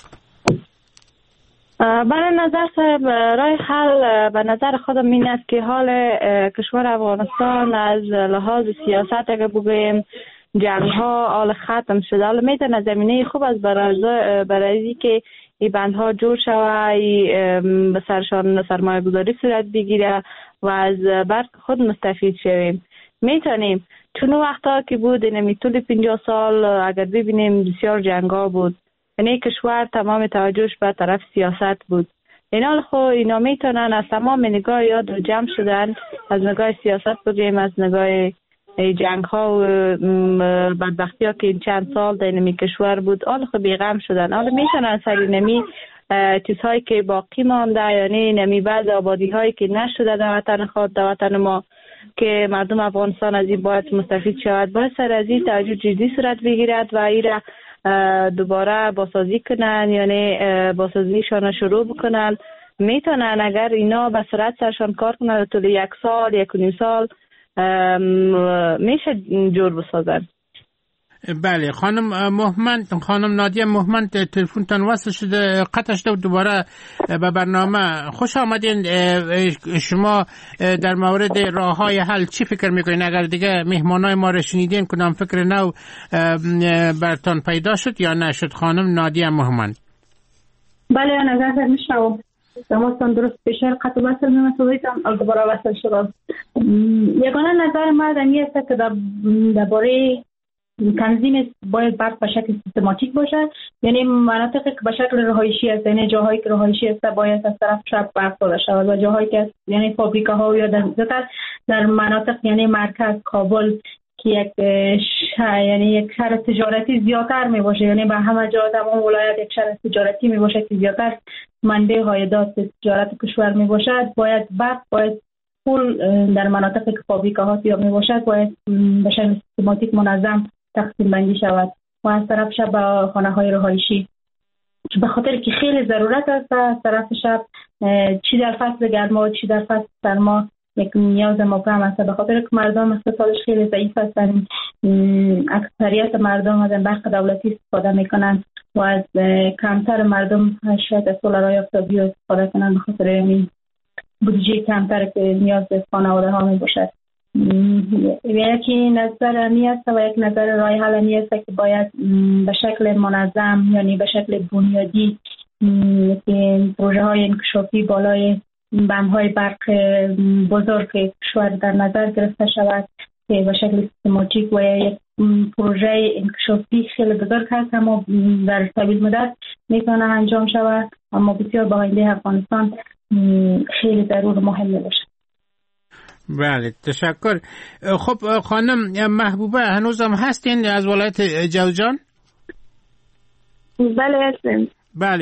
برای نظر صاحب راه حل به نظر خودم این است که حال کشور افغانستان از لحاظ سیاست اگر بگویم جنگ ها حال ختم شده، حالا میتونه زمینه خوب است برای که این بندها جور شوه، به سرشان سرمایه گذاری صورت بگیره و از برق خود مستفید شویم. میتونیم چون وقتا که بود اینمی طول 50 سال اگر ببینیم بسیار جنگ ها بود، یعنی کشور تمام توجهش به طرف سیاست بود. اینا میتونن از تمام نگاه یاد رو جمع شدن، از نگاه سیاست بگیم، از نگاه جنگ ها و بدبختی ها که این چند سال در اینمی کشور بود بیغم شدن. حالا میتونن سر اینمی چیزهایی که باقی مانده، یعنی نمی بعض آبادی هایی که نشده در وطن خود، در وطن ما که مردم افغانستان از این باید مستفید شود، باید سر از این توجه جدی صورت بگیرد و این را دوباره بازسازی کنن، یعنی بازسازیشان شروع بکنن. میتونن اگر اینا به سرعت سرشان کار کنن طول 1 سال 1.5 سال میشه جور بسازن. بله خانم نادیه مهمند تلفنتان وصل شده قطع شده و دوباره به برنامه خوش آمدین. شما در مورد راه‌های حل چی فکر میکنین؟ اگر دیگه مهمانای ما رو شنیدین کدام فکر نو برتان پیدا شد یا نشد؟ خانم نادیه مهمند. بله نظر میشم دماستان درست بشر قطع وصل میمسویتم دوباره وصل شد. یگانه نظر من این است که درباره تنظیم باید برق به شکل سیستماتیک باشد، یعنی مناطقی که به شکل رهایشی است، یعنی جاهایی که رهایشی است باید از طرف شب برق داده شود و جاهایی که یعنی فابریکاها یا در مناطق یعنی مرکز کابل که یک شهر تجارتی زیادتر می باشه، یعنی به همه جا تمام ولایت یک شهر تجارتی می باشه که زیادتر منبع عایدات تجارت کشور می باشد، باید پول در مناطقی که فابریکاها زیاد می باشد باید به شکل سیستماتیک منظم تقسیم بندی شود و از طرف شب به خانه های رهایشی، به خاطر که خیلی ضرورت است از طرف شب، چی در فصل گرما چی در فصل سرما یک نیاز مبرم است، به خاطر که مردم اقتصادش خیلی ضعیف هستند. اکثریت مردم از برق دولتی استفاده میکنند و از کمتر مردم شاید از سولرهای آفتابی استفاده کنند، به خاطر این بودجه کمتر که نیاز به خانواده ها می باشد. یکی نظر می است و یک نظر راه حل می است که باید به شکل منظم یعنی به شکل بنیادی پروژه های انکشافی بالای بندهای برق بزرگ کشور در نظر گرفته شود که به شکل سیستماتیک و یک پروژه انکشافی خیلی بزرگ هست اما در طویل مدت میتونه انجام شود، اما بسیار با آینده افغانستان خیلی ضرور مهم میباشه. بله تشکر. خب خانم محبوبه هنوزم هستین از ولایت جوزجان؟ بله هستیم. بله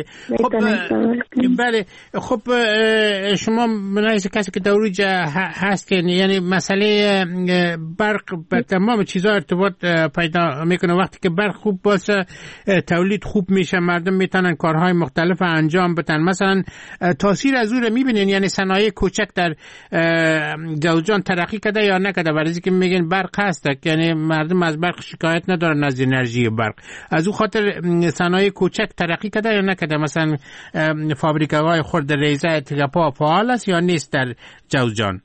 خب شما منایز کسی که دوریج هستین، یعنی مسئله برق به تمام چیزا ارتباط پیدا میکنه. وقتی که برق خوب باشه تولید خوب میشه، مردم میتونن کارهای مختلف انجام بدن. مثلا تاثیر از اون رو میبینین، یعنی صنایع کوچک در جوزجان ترقی کرده یا نکرده؟ برای اینکه میگن برق هست، یعنی مردم از برق شکایت ندارن از انرژی برق، از اون خاطر صنایع کوچک ترقی کرده یا نکرده؟ مثلا فابریکاهای خرد ریزه تگپا فعال است یا نیست در جوزجان؟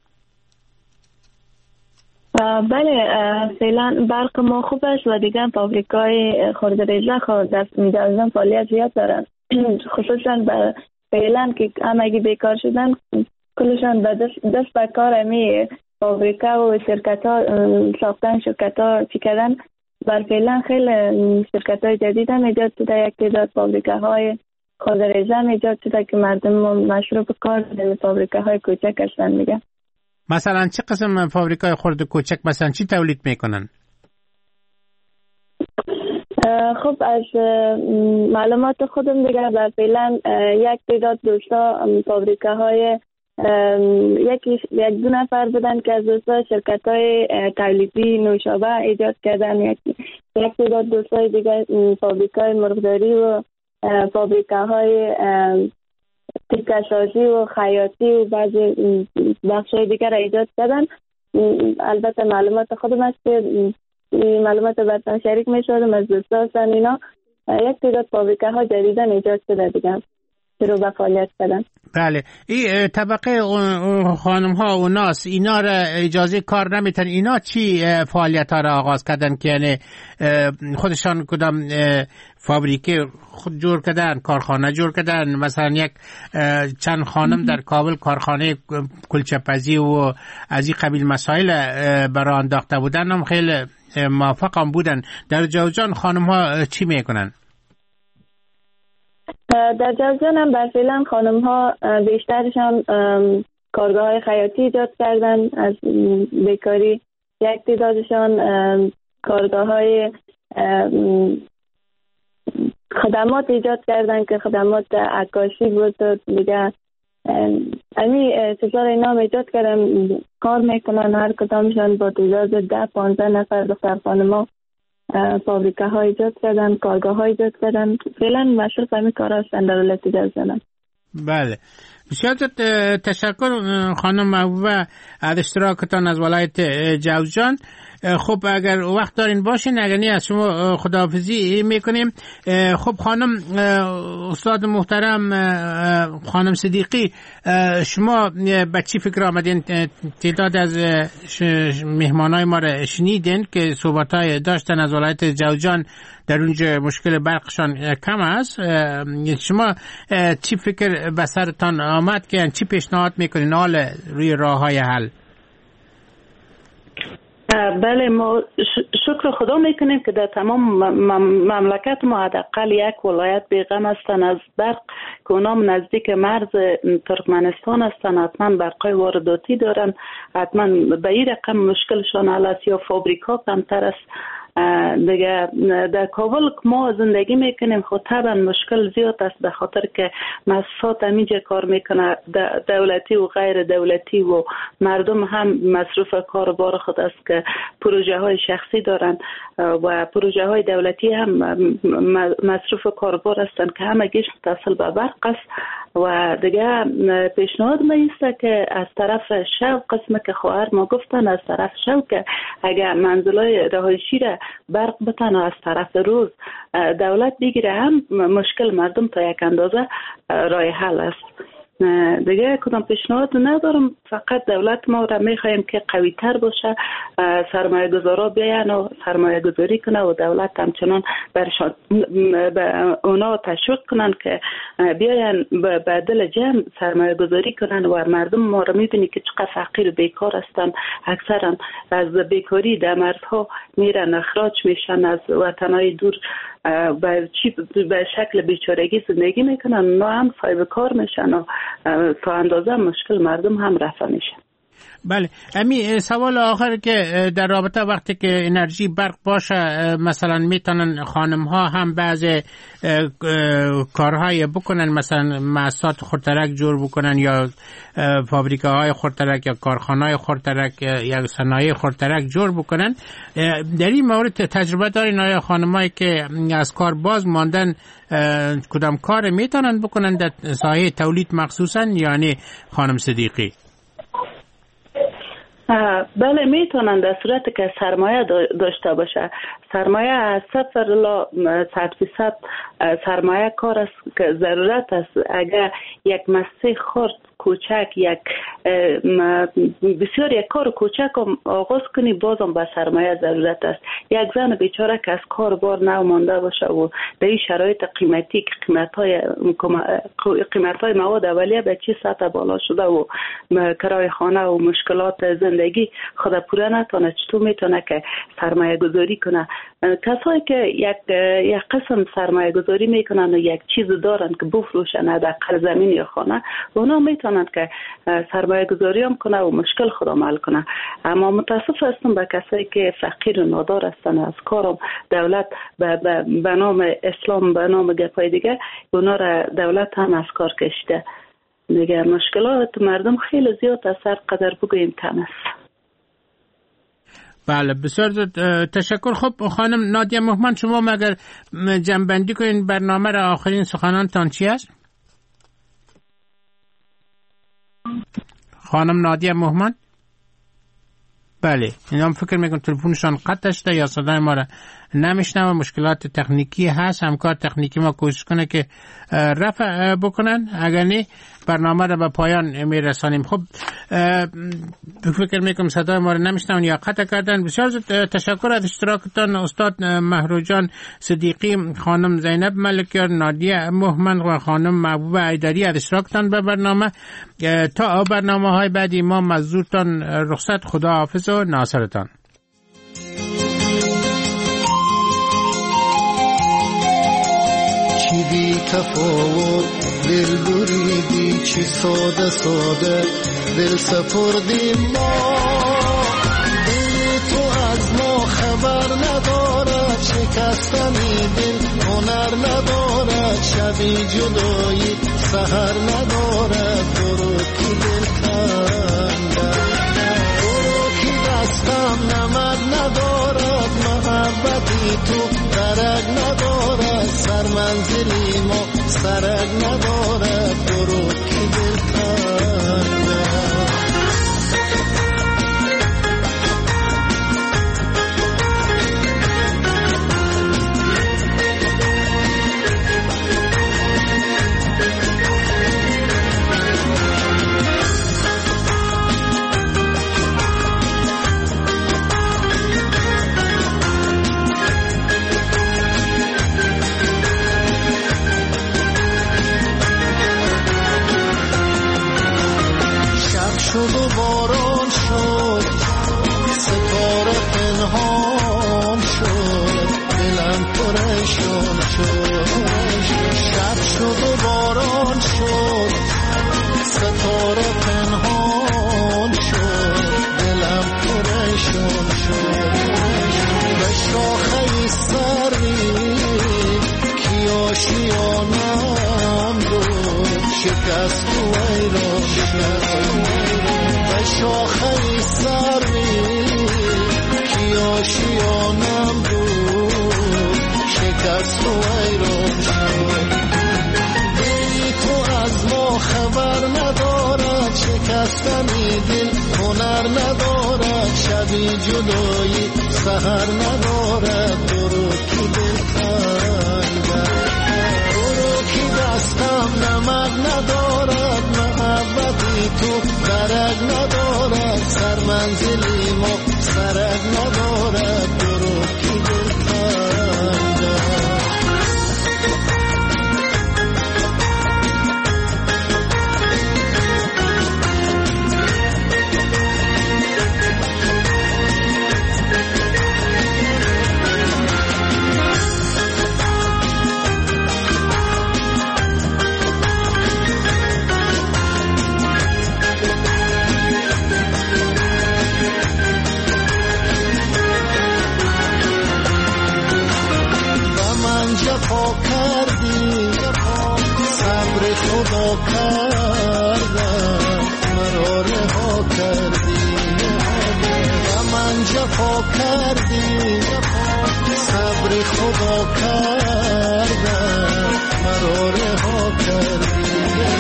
بله فعلا برق ما خوب است و دیگه فابریکای خرد ریزه در جوزجان فعالیت زیاد دارن، خصوصا فعلا که همگی بیکار شدن کلشان دست به کار همی فابریکا و شرکت ها ساختن، شرکت ها چی کردن. بر فعلا خیلی شرکت های جدید هم ایجاد شده، یک تعداد فابریکه های خرد ریزه هم ایجاد شده که مردم مشروع کار در فابریکه های کوچک هستن دیگه. مثلا چه قسم فابریکای خرد و کوچک مثلا چی تولید میکنن؟ خب از معلومات خودم دیگه در فعلا یک تعداد دوستا فابریکاهای یک دو نفر بودن که از دوستا شرکت‌های تولیدی نوشابه ایجاد کردن. یک تعداد دوستای دیگه فابریکای مرغداری و فابریکاهای تکه‌سازی و خیاطی و بعضی بخش‌های دیگر را ایجاد کردن. البته معلومات خودم است که معلومات براتون شریک می‌شدم از دوستا هستن. اینا یک تعداد فابریکاها جدیداً ایجاد شده دیگه شروع به فعالیت کردن. بله، این طبقه خانم ها و ناس اینا را اجازه کار نمیتن. اینا چی فعالیت ها را آغاز کردن که یعنی خودشان کدام فابریکه خود جور کردن، کارخانه جور کردن؟ مثلا یک چند خانم در کابل کارخانه کلچه‌پزی و از این قبیل مسائل برای انداخته بودن، هم خیلی موفق هم بودن. در جوزجان خانم ها چی میکنن؟ در جوزجان هم در فعلا خانم ها بیشترشان کارگاه های خیاطی ایجاد کردن از بیکاری. یک تعدادشان کارگاه های خدمات ایجاد کردن که خدمات عکاسی بود دیگه. سزار اینا ایجاد کردن، کار میکنن. هر کدامشان با تعداد 10-15 نفر دختر خانما فابریکه ها ایجاد کردن، کارگاه ها ایجاد کردن. فعلا مشروف همین کار هستن در ولایت جوزجان. بله، بسیار تشکر خانم محبوبه از اشتراکتان از ولایت جوزجان. خب اگر وقت دارین باشین، اگر نه از شما خداحافظی میکنیم. خب خانم استاد محترم خانم صدیقی، شما به چی فکر آمدین؟ تعداد از مهمانای ما را شنیدین که صحبتای داشتن از ولایت جوزجان، در اونجا مشکل برقشان کم است. شما چی فکر به سرتان آمد که چی پیشنهاد میکنین حال روی راههای حل؟ بله، ما شکر خدا میکنیم که در تمام مملکت ما حداقل یک ولایت بیغم هستن از برق که اونام نزدیک مرز ترکمنستان هستن. حتما برقای وارداتی دارن، حتما به این رقم مشکلشان حل است یا فابریکا کمتر است دیگه. در کابل ما زندگی میکنیم، خب طبعا مشکل زیاد است به خاطر که مؤسسات همینجا کار میکنه، دولتی و غیر دولتی، و مردم هم مصروف کاربار خود است که پروژه های شخصی دارن و پروژه های دولتی هم مصروف کاربار هستند که همگیش متصل به برق است. و دیگه پیشنهاد ما است که از طرف شو، قسم که خواهر ما گفتن، از طرف شو که اگر منزلای رهایشی را برق بتن از طرف روز دولت بگیره، هم مشکل مردم تا یک اندازه راه حل است. دیگه کدام پیشنهاد ندارم، فقط دولت ما را میخوایم که قوی تر باشه، سرمایه گذارا بیان و سرمایه گذاری کنه و دولت همچنان برشان به اونا تشویق کنن که بیاین به دل جمع سرمایه گذاری کنن. و مردم ما را میبینی که چقدر فقیر بیکار هستن، اکثرا از بیکاری در مرزها میرن، اخراج میشن از وطنهای دور، به شکل بیچارگی زندگی میکنن. اونا هم صاحب کار میشن و تا اندازه مشکل مردم هم رفع میشه. بله، امی سوال آخر که در رابطه وقتی که انرژی برق باشه، مثلا میتونن خانم ها هم بعض کارهای بکنن، مثلا مؤسسات خردترک جور بکنن یا فابریکاهای خردترک یا کارخانه‌های خردترک یا صنایع خردترک جور بکنن. در این مورد تجربه دارین آیا خانمایی که از کار باز ماندن کدام کار میتونن بکنن در ساحه تولید مخصوصا؟ یعنی خانم صدیقی بله میتونن، در صورتی که سرمایه داشته باشه. سرمایه از 0% سرمایه کار است که ضرورت است. اگر یک مؤسسه خرد کوچک بسیار یک کار کوچک آغاز کنی، بازم به سرمایه ضرورت است. یک زن بیچاره که از کار بار نو مانده باشه و در این شرایط قیمتی که قیمت‌های مواد اولیه به چه سطح بالا شده و کرایه خانه و مشکلات زندگی خود پوره نتونه، چطور میتونه که سرمایه گذاری کنه؟ کسایی که یک قسم سرمایه گذاری میکنن و یک چیز دارن که بفروشن، حداقل زمین یا خانه، اونا میتونن بتانند که سرمایه گذاری هم کنه و مشکل خود حل کنه. اما متاسف هستم به کسایی که فقیر و نادار هستن از کارم دولت به نام اسلام به نام گپای دیگه اونا را دولت هم از کار کشیده دیگه. مشکلات مردم خیلی زیاد از هر قدر بگوییم کم است. بله بسیار تشکر. خب خانم نادیه مهمن، شما مگر جنبندی کنین برنامه را آخرین سخنانتان چی است؟ خانم نادیه مهمن. بله اینا فکر میکنم تلفنشان قطع شده یا صدای ما را نمیشنوه، مشکلات تکنیکی هست. همکار تکنیکی ما کوشش کنه که رفع بکنن، اگر نه برنامه را به پایان میرسانیم. خب فکر میکنم صدای ما را نمیشنون یا قطع کردن. بسیار تشکر از اشتراکتان استاد مهروجان صدیقی، خانم زینب ملکیار، نادیه مهمن و خانم محبوب ایدری از اشتراکتان به برنامه. تا برنامه های بعدی ما مزدورتان رخصت. خدا حافظ و ناصرتان. چی بی تفاوت دل بریدی، چی ساده ساده دل سپردی ما. دل تو از ما خبر ندارد، شکستنی دل هنر ندارد، شبی جدایی سحر ندارد. برو کی دل کنده، برو کی دستم نمد ندارد، محبتی تو درک ندارد، سر منزلی ما سرک ندارد. برو کی دل کنده. شد و باران شد، ستاره پنهان شد، دلم پریشان شد. شب شد و باران شد، ستاره پنهان شد، دلم پریشان شد. به شاخه سری کی آشیانم رو شکست و ایران شد. به شاخه سری کی آشیانم بود شکست و ایران شد. دلی تو از ما خبر ندارد، شکستنی دل هنر ندارد، شبی جدایی سحر ندارد. برو کی دل کنده، برو کی دستم نمک ندارد، محبتی تو درک ندارد، سر منزلی ما سرک ندارد. برو کی دل کنده. جفا کردی صبر خدا کردم، مرا رها کردی. و من جفا کردی صبر خدا کردم، مرا رها کردی.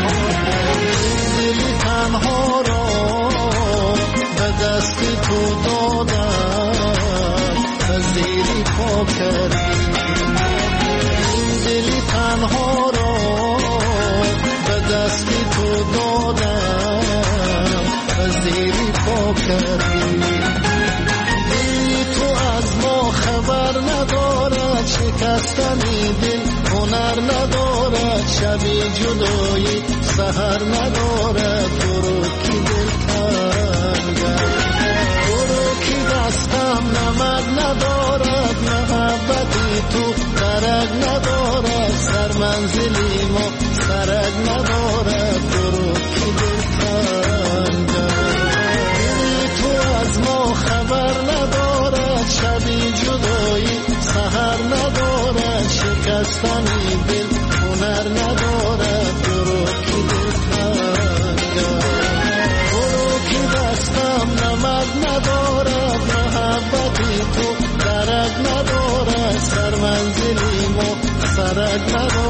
دل تنها را به دست تو دادم، پذیری پا کردی. دلی تنها را به دستی تو دادم، پذیری پا کردی. دلی تو از ما خبر ندارد، شکستنی دل هنر ندارد، شبی جدایی سحر ندارد. برو کی دل کنده، برو کی دستم نمک ندارد، محبتی تو درک ندارد، سر منزلی ما سرک ندارد. برو کی دل بستنی دل هنر ندارد برو که دل برو که دستم نمک ندارد محبتی تو درک ندارد سر منزلی ما سرک ندارد